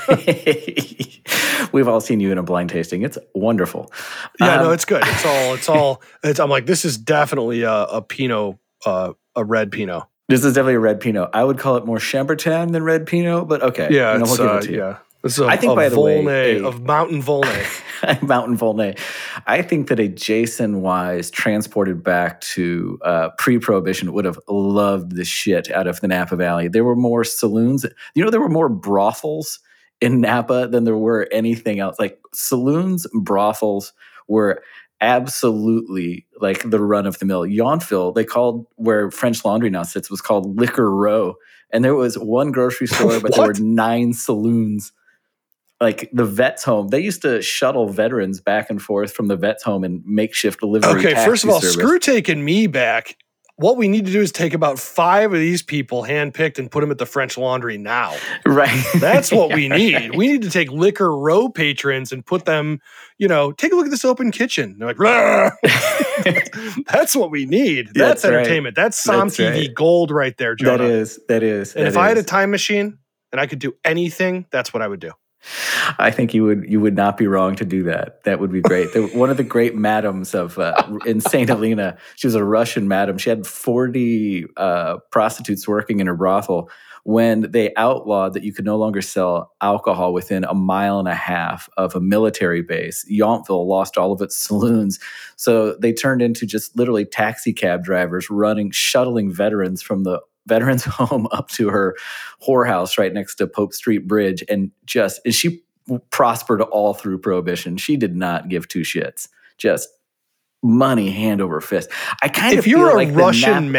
we've all seen you in a blind tasting. It's wonderful. Yeah, no, it's good. I'm like, this is definitely a Pinot, a red Pinot. This is definitely a red Pinot. I would call it more Chambertin than red Pinot, but okay. Yeah, we'll give it to you. Yeah. This is of Mountain Volnay. Mountain Volnay. I think that a Jason Wise transported back to pre-Prohibition would have loved the shit out of the Napa Valley. There were more saloons. There were more brothels in Napa than there were anything else. Like saloons, brothels were absolutely like the run of the mill. Yountville, they called where French Laundry now sits, was called Liquor Row. And there was one grocery store, but there were 9 saloons. Like the vet's home, they used to shuttle veterans back and forth from the vet's home in makeshift delivery. Okay, first of all, screw taking me back. What we need to do is take about 5 of these people handpicked and put them at the French Laundry now. Right. That's what we need. We need to take Liquor Row patrons and put them, take a look at this open kitchen. They're like, that's what we need. That's entertainment. Right. That's SOM TV gold right there, Jonah. That is. And if I had a time machine and I could do anything, that's what I would do. I think you would not be wrong to do that. That would be great. One of the great madams in St. Helena, she was a Russian madam. She had 40 prostitutes working in her brothel. When they outlawed that you could no longer sell alcohol within a mile and a half of a military base, Yountville lost all of its saloons. So they turned into just literally taxi cab drivers shuttling veterans from the veterans home up to her whorehouse right next to Pope Street Bridge. And she prospered all through Prohibition. She did not give 2 shits. Just money hand over fist. If you're a Russian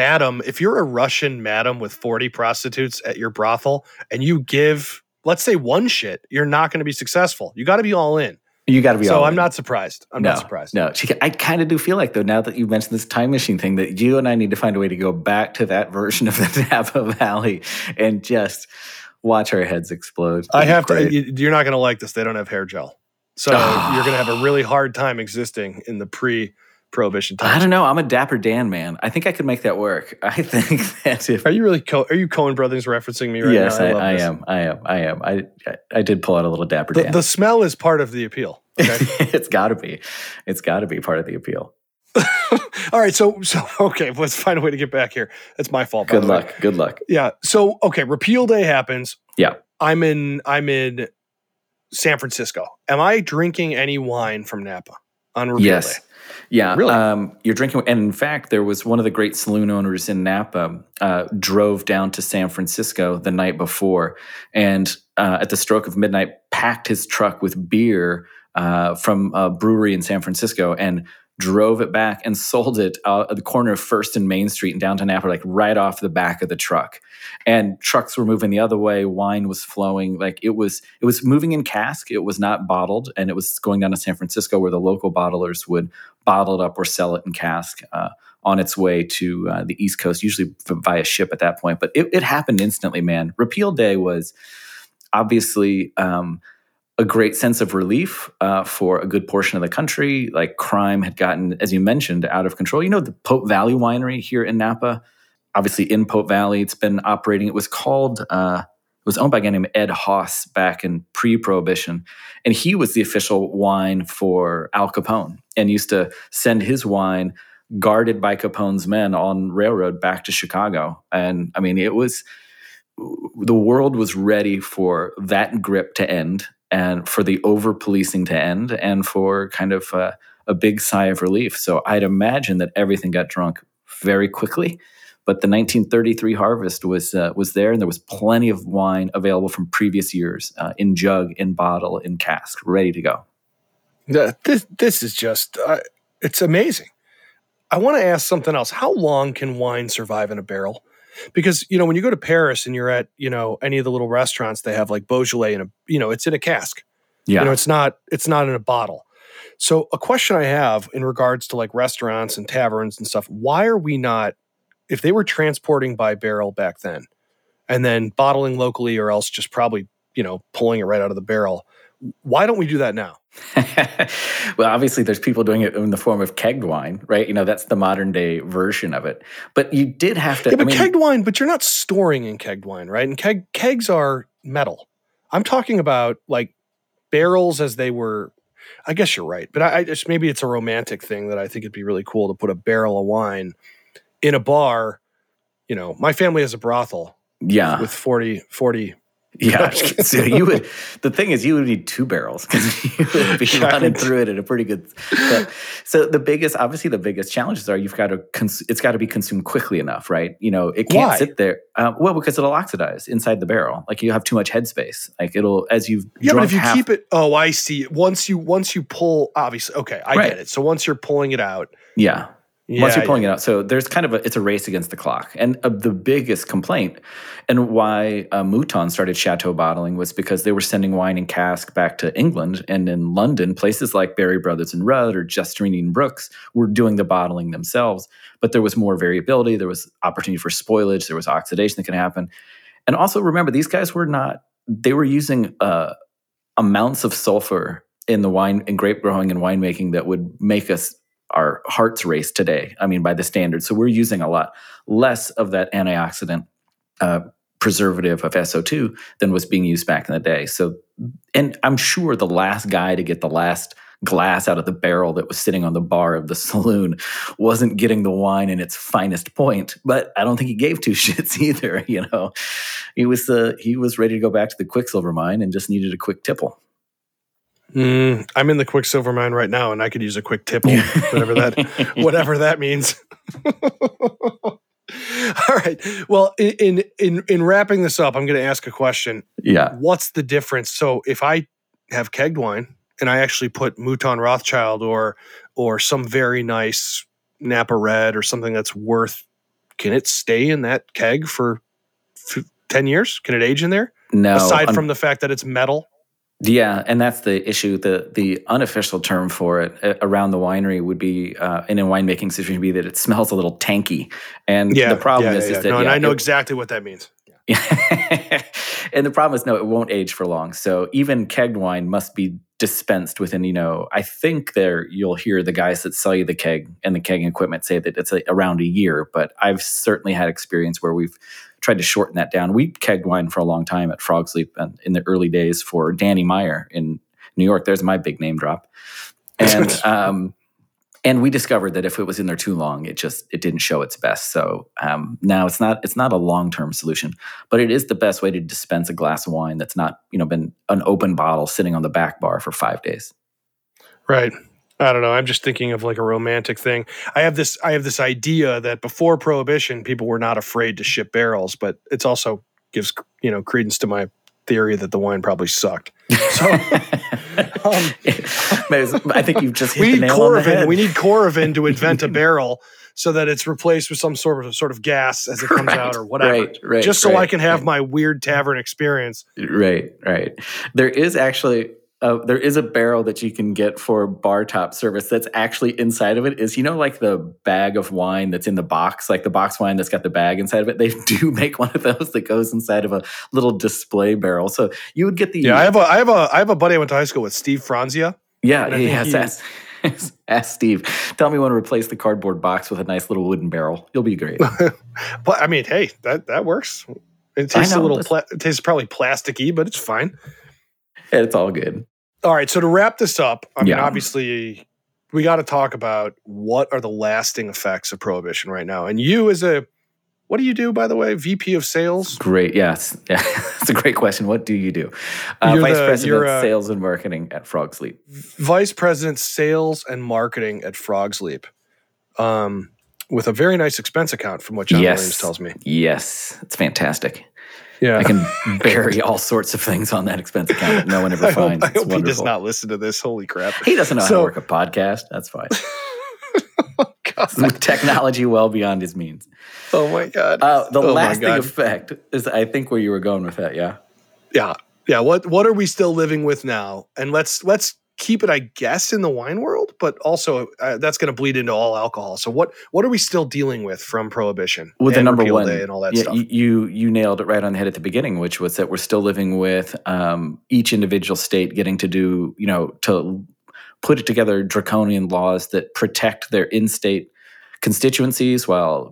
madam with 40 prostitutes at your brothel and you give, let's say, 1 shit, you're not going to be successful. You got to be all in. You got to be all in. So I'm not surprised. Not surprised. No, I kind of do feel like, though, now that you've mentioned this time machine thing, that you and I need to find a way to go back to that version of the Napa Valley and just watch our heads explode. You're not going to like this. They don't have hair gel. So you're going to have a really hard time existing in the pre-Prohibition times. I don't know. I'm a Dapper Dan man. I think I could make that work. I think that if... Are you really... Are you Coen Brothers referencing me right now? Yes, I am. I did pull out a little Dapper Dan. The smell is part of the appeal. Okay? It's got to be. It's got to be part of the appeal. All right. So okay, let's find a way to get back here. It's my fault. Good luck. Yeah. So, okay. Repeal Day happens. Yeah. I'm in San Francisco. Am I drinking any wine from Napa on Repeal Day? Yeah. Really? You're drinking. And in fact, there was one of the great saloon owners in Napa drove down to San Francisco the night before and at the stroke of midnight packed his truck with beer from a brewery in San Francisco and drove it back and sold it at the corner of First and Main Street in downtown Napa, like right off the back of the truck. And trucks were moving the other way. Wine was flowing. Like it was moving in cask. It was not bottled. And it was going down to San Francisco where the local bottlers would bottle it up or sell it in cask on its way to the East Coast, usually via ship at that point. But it happened instantly, man. Repeal Day was obviously a great sense of relief for a good portion of the country. Like crime had gotten, as you mentioned, out of control. The Pope Valley Winery here in Napa, obviously in Pope Valley, it's been operating. It was called, it was owned by a guy named Ed Haas back in pre-Prohibition. And he was the official wine for Al Capone and used to send his wine guarded by Capone's men on railroad back to Chicago. And I mean, the world was ready for that grip to end and for the over-policing to end and for kind of a big sigh of relief. So I'd imagine that everything got drunk very quickly. But the 1933 harvest was there, and there was plenty of wine available from previous years in jug, in bottle, in cask, ready to go. This is just, it's amazing. I want to ask something else. How long can wine survive in a barrel? Because, when you go to Paris and you're at, any of the little restaurants, they have like Beaujolais it's in a cask. Yeah. It's not in a bottle. So a question I have in regards to like restaurants and taverns and stuff, why are we not, if they were transporting by barrel back then and then bottling locally or else just probably, pulling it right out of the barrel, why don't we do that now? Well, obviously there's people doing it in the form of kegged wine, right? That's the modern day version of it. But you did have to... Yeah, but kegged wine, but you're not storing in kegged wine, right? And kegs are metal. I'm talking about like barrels as they were... I guess you're right. But I just, maybe it's a romantic thing that I think it'd be really cool to put a barrel of wine in a bar. My family has a brothel. Yeah. With 40 yeah. So the thing is, you would need 2 barrels because you would be running through it at a pretty good. So the biggest challenges are it's got to be consumed quickly enough, right? It can't sit there. Because it'll oxidize inside the barrel. Like you have too much headspace. Like it'll, as you've but if you keep it, oh, I see. Once you pull, obviously, okay, I get it. So once you're pulling it out, once you're pulling it out. So there's kind of it's a race against the clock. And the biggest complaint and why Mouton started Chateau bottling was because they were sending wine in cask back to England. And in London, places like Berry Brothers and Rudd or Justerini and Brooks were doing the bottling themselves. But there was more variability. There was opportunity for spoilage. There was oxidation that could happen. And also remember, these guys they were using amounts of sulfur in the wine and grape growing and winemaking that would make our hearts race today. I mean, by the standards. So we're using a lot less of that antioxidant preservative of SO2 than was being used back in the day. So, and I'm sure the last guy to get the last glass out of the barrel that was sitting on the bar of the saloon wasn't getting the wine in its finest point, but I don't think he gave 2 shits either. He was ready to go back to the Quicksilver mine and just needed a quick tipple. I'm in the Quicksilver mine right now, and I could use a quick tipple, whatever that means. All right. Well, in wrapping this up, I'm going to ask a question. Yeah. What's the difference? So if I have kegged wine and I actually put Mouton Rothschild or some very nice Napa Red or something that's can it stay in that keg for 10 years? Can it age in there? No. Aside from the fact that it's metal. Yeah, and that's the issue. The unofficial term for it around the winery would be, and in winemaking situation, would be that it smells a little tanky. And the problem is that... No, and I know exactly what that means. Yeah. And the problem is, it won't age for long. So even kegged wine must be dispensed within, I think you'll hear the guys that sell you the keg and the kegging equipment say that it's around a year. But I've certainly had experience where we've tried to shorten that down. We kegged wine for a long time at Frog Sleep and in the early days for Danny Meyer in New York. There's my big name drop. And and we discovered that if it was in there too long, it didn't show its best. So now it's not a long-term solution, but it is the best way to dispense a glass of wine that's not, been an open bottle sitting on the back bar for 5 days. Right. I don't know. I'm just thinking of like a romantic thing. I have this idea that before Prohibition, people were not afraid to ship barrels, but it's also gives, credence to my theory that the wine probably sucked. So I think you've just hit the nail on the head. We need Coravin to invent a barrel so that it's replaced with some sort of gas as it comes out or whatever. Right. Just so I can have my weird tavern experience. Right. There is actually... there is a barrel that you can get for bar top service that's actually inside of it is, like the bag of wine that's in the box, like the box wine that's got the bag inside of it. They do make one of those that goes inside of a little display barrel. So you would get the... Yeah, I have a buddy I went to high school with, Steve Franzia. Yeah, ask Steve. Tell me when to replace the cardboard box with a nice little wooden barrel. You'll be great. But I mean, hey, that works. It tastes it tastes probably plasticky, but it's fine. It's all good. All right. So to wrap this up, I mean, obviously, we got to talk about what are the lasting effects of prohibition right now. And you what do you do, by the way? VP of Sales? Great. Yes. Yeah. That's a great question. What do you do? Vice President Sales and Marketing at Frog's Leap. Vice President Sales and Marketing at Frog's Leap. With a very nice expense account from what John Williams tells me. Yes. It's fantastic. Yeah. I can bury all sorts of things on that expense account that no one ever finds. I hope he does not listen to this. Holy crap. He doesn't know how to work a podcast. That's fine. Oh, God. Technology well beyond his means. Oh, my God. The lasting effect is, I think, where you were going with that, yeah? Yeah. Yeah. What are we still living with now? And let's keep it, I guess, in the wine world, but also that's going to bleed into all alcohol. So what are we still dealing with from Prohibition? Well, the number one, day and all that stuff. You nailed it right on the head at the beginning, which was that we're still living with each individual state getting to do, to put together draconian laws that protect their in-state constituencies while,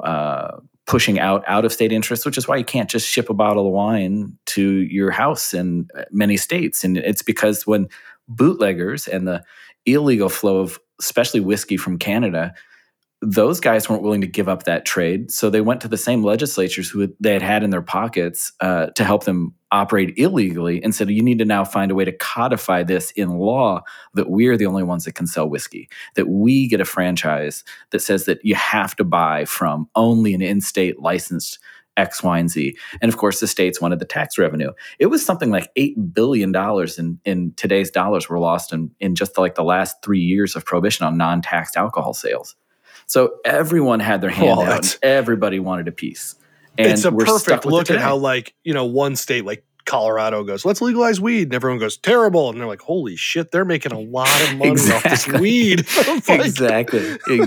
pushing out of state interests, which is why you can't just ship a bottle of wine to your house in many states. And it's because when bootleggers and the illegal flow of especially whiskey from Canada, those guys weren't willing to give up that trade. So they went to the same legislatures who they had in their pockets to help them operate illegally and said, you need to now find a way to codify this in law that we're the only ones that can sell whiskey, that we get a franchise that says that you have to buy from only an in-state licensed X, Y, and Z. And of course, the states wanted the tax revenue. It was something like $8 billion in today's dollars were lost in just like the last 3 years of prohibition on non-taxed alcohol sales. So everyone had their hand out and everybody wanted a piece. And it's a perfect look at how one state like Colorado goes, let's legalize weed. And everyone goes, terrible. And they're like, holy shit, they're making a lot of money off this weed. Exactly.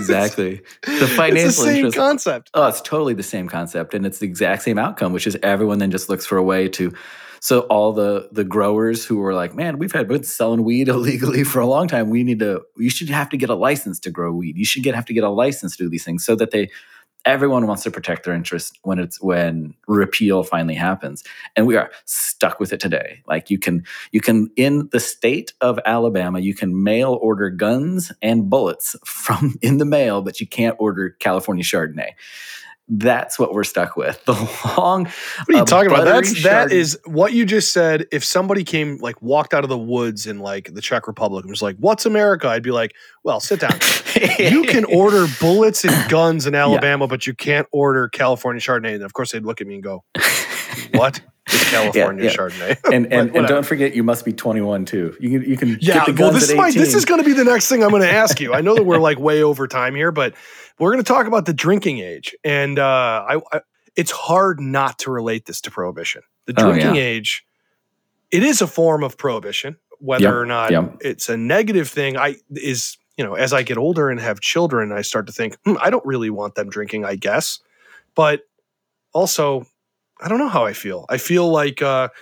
The financial it's the same concept. Oh, it's totally the same concept. And it's the exact same outcome, which is everyone then just looks for a way to. So all the growers who were like, man, we've been selling weed illegally for a long time. You should have to get a license to grow weed. You should have to get a license to do these things so that everyone wants to protect their interest when repeal finally happens. And we are stuck with it today. Like you can in the state of Alabama, you can mail order guns and bullets from in the mail, but you can't order California Chardonnay. That's what we're stuck with. The long. What are you talking about? That is what you just said. If somebody walked out of the woods in the Czech Republic and was like, "What's America?" I'd be like, "Well, sit down. You can order bullets and guns in Alabama, but you can't order California Chardonnay." And of course, they'd look at me and go, "What is California Chardonnay?" and don't forget, you must be 21 too. You can get the guns at 18. This is going to be the next thing I'm going to ask you. I know that we're way over time here, but we're going to talk about the drinking age, and it's hard not to relate this to prohibition. The drinking age, it is a form of prohibition, whether or not it's a negative thing. As I get older and have children, I start to think, I don't really want them drinking, I guess. But also, I don't know how I feel. I feel like,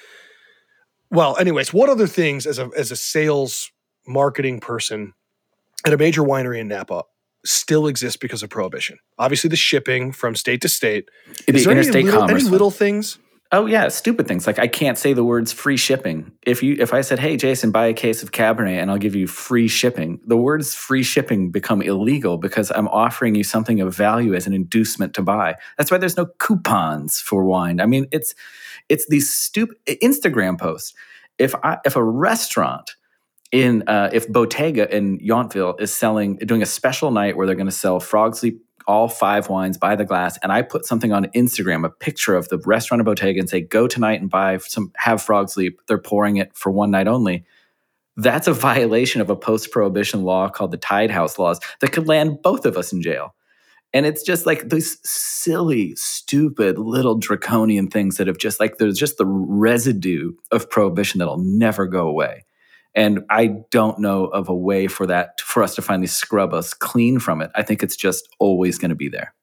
anyways, what other things as a sales marketing person at a major winery in Napa still exist because of prohibition? Obviously, the shipping from state to state. Is there interstate commerce. Any little things? Oh yeah, stupid things. Like I can't say the words free shipping. If I said, hey Jason, buy a case of Cabernet and I'll give you free shipping, the words free shipping become illegal because I'm offering you something of value as an inducement to buy. That's why there's no coupons for wine. I mean, it's these stupid Instagram posts. If a restaurant if Bottega in Yountville is doing a special night where they're going to sell Frog's Leap, all 5 wines by the glass, and I put something on Instagram, a picture of the restaurant of Bottega, and say, go tonight and have Frog's Leap. They're pouring it for one night only. That's a violation of a post-prohibition law called the Tide House laws that could land both of us in jail. And it's just like these silly, stupid, little draconian things that have there's just the residue of prohibition that'll never go away. And I don't know of a way for us to finally scrub us clean from it. I think it's just always going to be there.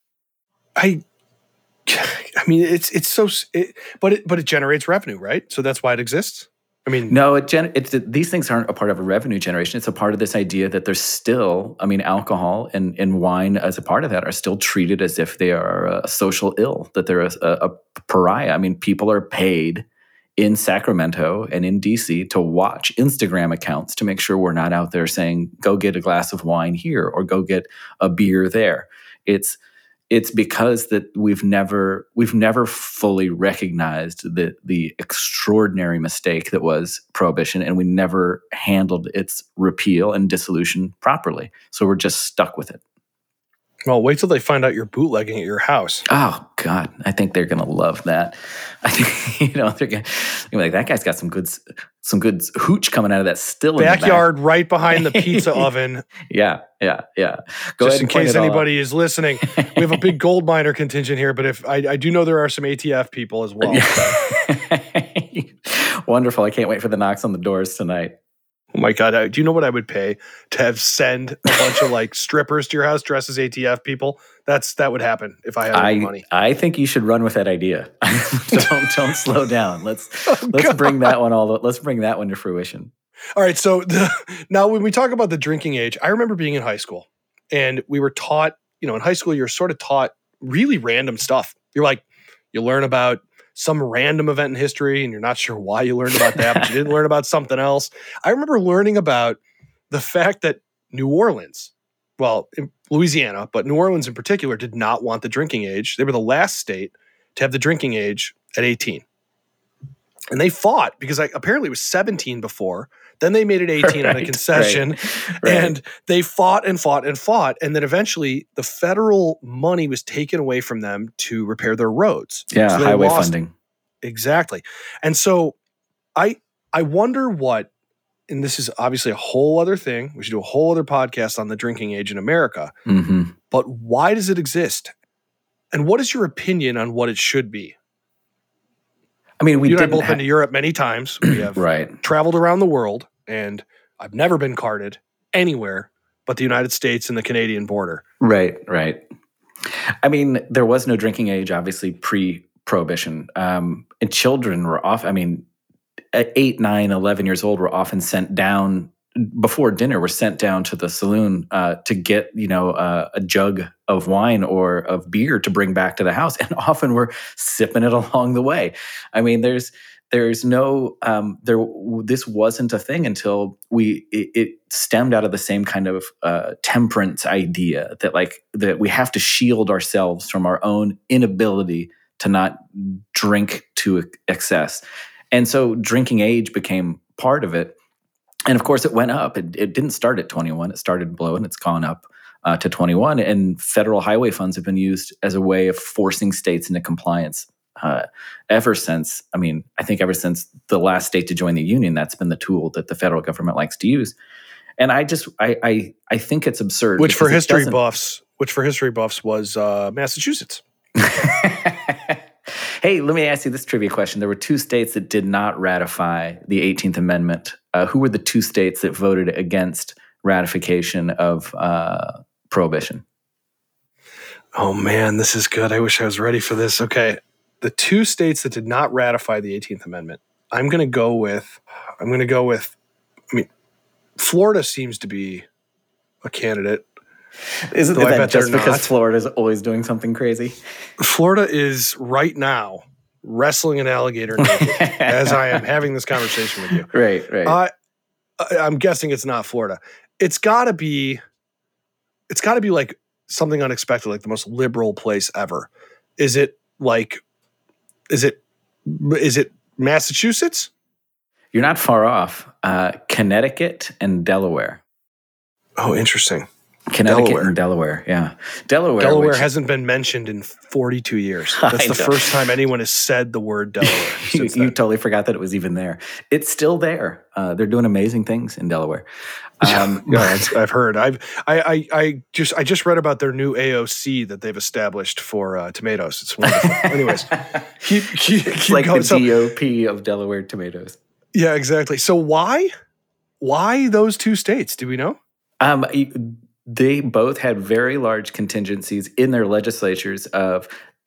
I mean, but it generates revenue, right? So that's why it exists. I mean, no, these things aren't a part of a revenue generation. It's a part of this idea that there's still, alcohol and wine as a part of that are still treated as if they are a social ill, that they're a pariah. I mean, people are paid in Sacramento and in DC to watch Instagram accounts to make sure we're not out there saying, go get a glass of wine here or go get a beer there. It's because that we've never fully recognized the extraordinary mistake that was prohibition, and we never handled its repeal and dissolution properly. So we're just stuck with it. Well, wait till they find out you're bootlegging at your house. Oh God, I think they're gonna love that. I think they're gonna be like, that guy's got some good hooch coming out of that still backyard in the back. right behind the pizza oven. Yeah. Go Just ahead in case anybody is listening, we have a big gold miner contingent here, but if I do know there are some ATF people as well. Wonderful! I can't wait for the knocks on the doors tonight. Oh my God. Do you know what I would pay to send a bunch of like strippers to your house dressed as ATF people? That would happen if I had any money. I think you should run with that idea. don't slow down. Let's bring that one let's bring that one to fruition. All right. So now when we talk about the drinking age, I remember being in high school and we were taught, in high school, you're sort of taught really random stuff. You're like, you learn about some random event in history and you're not sure why you learned about that, but you didn't learn about something else. I remember learning about the fact that New Orleans, well, in Louisiana, but New Orleans in particular, did not want the drinking age. They were the last state to have the drinking age at 18. And they fought because apparently it was 17 before. Then they made it 18 on a concession. Right. And they fought and fought and fought. And then eventually the federal money was taken away from them to repair their roads. Yeah, so highway funding. Exactly. And so I wonder what, and this is obviously a whole other thing. We should do a whole other podcast on the drinking age in America. Mm-hmm. But why does it exist? And what is your opinion on what it should be? I mean, you and I both been to Europe many times. We have traveled around the world, and I've never been carded anywhere but the United States and the Canadian border. Right. I mean, there was no drinking age, obviously, pre-prohibition. And children were at 8, 9, 11 years old, were often sent down before dinner. Were sent down to the saloon to get a jug of wine or of beer to bring back to the house, and often we're sipping it along the way. I mean, there's no this wasn't a thing until it stemmed out of the same kind of temperance idea that we have to shield ourselves from our own inability to not drink to excess. And so drinking age became part of it. And of course, it went up. It didn't start at 21. It started below, and it's gone up to 21. And federal highway funds have been used as a way of forcing states into compliance ever since. I mean, I think ever since the last state to join the union, that's been the tool that the federal government likes to use. And I think it's absurd. Which for history buffs was Massachusetts. Hey, let me ask you this trivia question. There were 2 states that did not ratify the 18th Amendment. Who were the 2 states that voted against ratification of prohibition? Oh, man, this is good. I wish I was ready for this. Okay. The 2 states that did not ratify the 18th Amendment, I'm going to go with, Florida seems to be a candidate. Isn't that just because Florida is always doing something crazy? Florida is right now wrestling an alligator naked as I am having this conversation with you. Right. I'm guessing it's not Florida. It's got to be like something unexpected, like the most liberal place ever. Is it Massachusetts? You're not far off. Connecticut and Delaware. Oh, interesting. Connecticut and Delaware, yeah. Delaware hasn't been mentioned in 42 years. That's the first time anyone has said the word Delaware. You totally forgot that it was even there. It's still there. They're doing amazing things in Delaware. I've heard. I just read about their new AOC that they've established for tomatoes. It's wonderful. Anyways, keep like going. The DOP of Delaware tomatoes. Yeah, exactly. So why those 2 states? Do we know? They both had very large contingencies in their legislatures of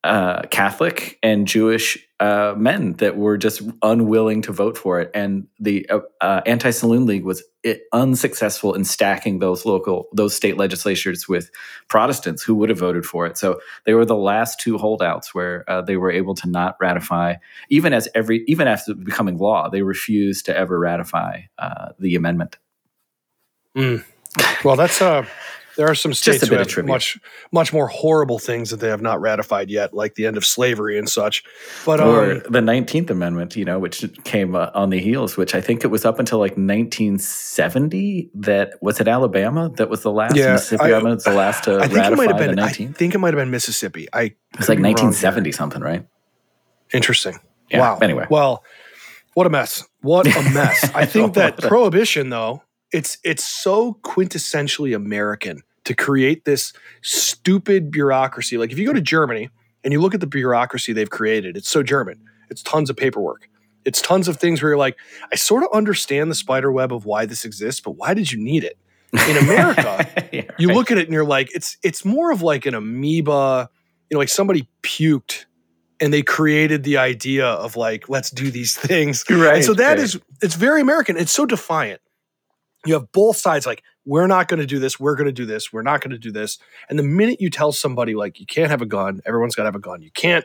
Catholic and Jewish men that were just unwilling to vote for it. And the Anti-Saloon League was unsuccessful in stacking those state legislatures with Protestants who would have voted for it. So they were the last two holdouts where they were able to not ratify, even after becoming law, they refused to ever ratify the amendment. Well, that's there are some states who have much more horrible things that they have not ratified yet, like the end of slavery and such. But or the 19th Amendment, which came on the heels, which I think it was up until like 1970. Was it Alabama that was the last? Mississippi Amendment was the last to ratify the 19th. I think it might have been Mississippi. It was like 1970 something, right? Interesting. Yeah, wow. Anyway, well, what a mess! What a mess! I think that prohibition, though. It's so quintessentially American to create this stupid bureaucracy. Like if you go to Germany and you look at the bureaucracy they've created, it's so German. It's tons of paperwork. It's tons of things where you're like, I sort of understand the spider web of why this exists, but why did you need it? In America, you look at it and you're like, it's more of like an amoeba, like somebody puked and they created the idea of like, let's do these things. Right. And so it's very American. It's so defiant. You have both sides like, we're not going to do this. We're going to do this. We're not going to do this. And the minute you tell somebody like, you can't have a gun, everyone's got to have a gun. You can't,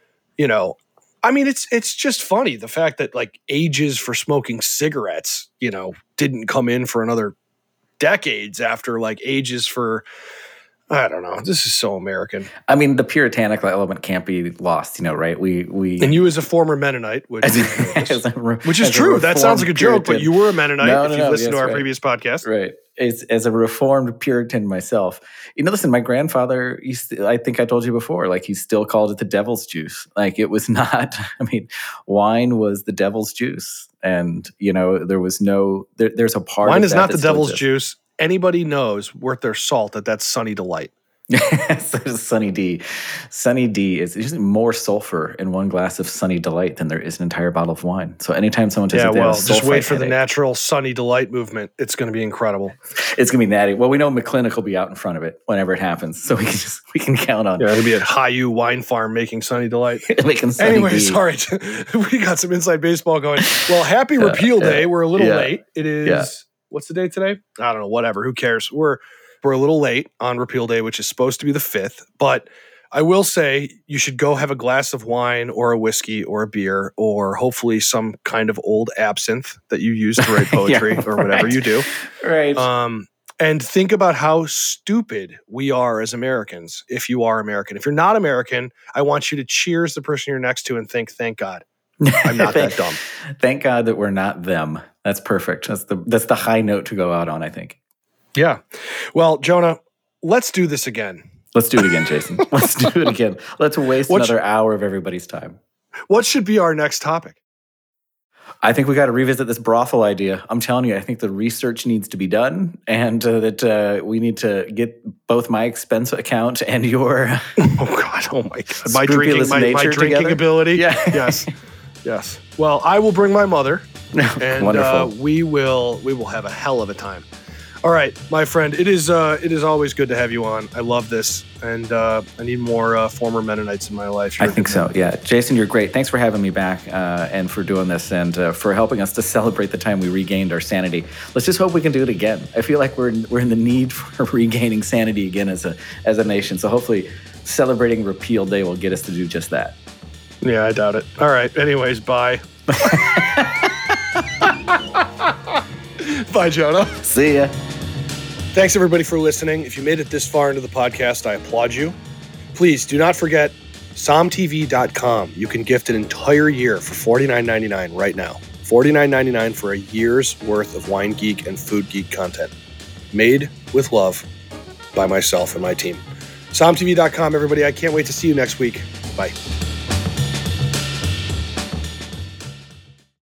it's just funny. The fact that like ages for smoking cigarettes, didn't come in for another decades after like ages for, I don't know. This is so American. I mean, the puritanical element can't be lost, right? We and you as a former Mennonite, which is true. That sounds like a joke, but you were a Mennonite if you listened to our previous podcast. Right. As a reformed Puritan myself, listen, my grandfather, I think I told you before, like he still called it the devil's juice. Like it was not, wine was the devil's juice. And, there was there's a part wine of is that not the devil's juice. Anybody knows worth their salt that's Sunny Delight. Sunny D. Sunny D is usually more sulfur in one glass of Sunny Delight than there is an entire bottle of wine. So anytime someone tells you just wait for the natural Sunny Delight movement. It's going to be incredible. It's going to be natty. Well, we know McClintock will be out in front of it whenever it happens, so we can count on. Yeah, it'll be at Hi-U Wine Farm making Sunny Delight. Anyways, sorry, we got some inside baseball going. Well, happy Repeal Day. We're a little late. It is. Yeah. What's the date today? I don't know. Whatever. Who cares? We're a little late on Repeal Day, which is supposed to be the 5th. But I will say you should go have a glass of wine or a whiskey or a beer or hopefully some kind of old absinthe that you use to write poetry or whatever you do. Right. And think about how stupid we are as Americans if you are American. If you're not American, I want you to cheers the person you're next to and think, thank God. I'm not that dumb. Thank God that we're not them. That's perfect. That's the high note to go out on, I think. Yeah. Well, Jonah, let's do this again. Let's do it again, Jason. Let's do it again. Let's waste another hour of everybody's time. What should be our next topic? I think we got to revisit this brothel idea. I'm telling you, I think the research needs to be done, and that we need to get both my expense account and your oh my God, my drinking ability. Yeah. Yes. Well, I will bring my mother, and Wonderful. We will have a hell of a time. All right, my friend, it is always good to have you on. I love this, and I need more former Mennonites in my life. I think so, yeah. Jason, you're great. Thanks for having me back and for doing this and for helping us to celebrate the time we regained our sanity. Let's just hope we can do it again. I feel like we're in the need for regaining sanity again as a nation. So hopefully celebrating Repeal Day will get us to do just that. Yeah, I doubt it. All right. Anyways, bye. Bye, Jonah. See ya. Thanks, everybody, for listening. If you made it this far into the podcast, I applaud you. Please do not forget somtv.com. You can gift an entire year for $49.99 right now. $49.99 for a year's worth of Wine Geek and Food Geek content. Made with love by myself and my team. somtv.com, everybody. I can't wait to see you next week. Bye.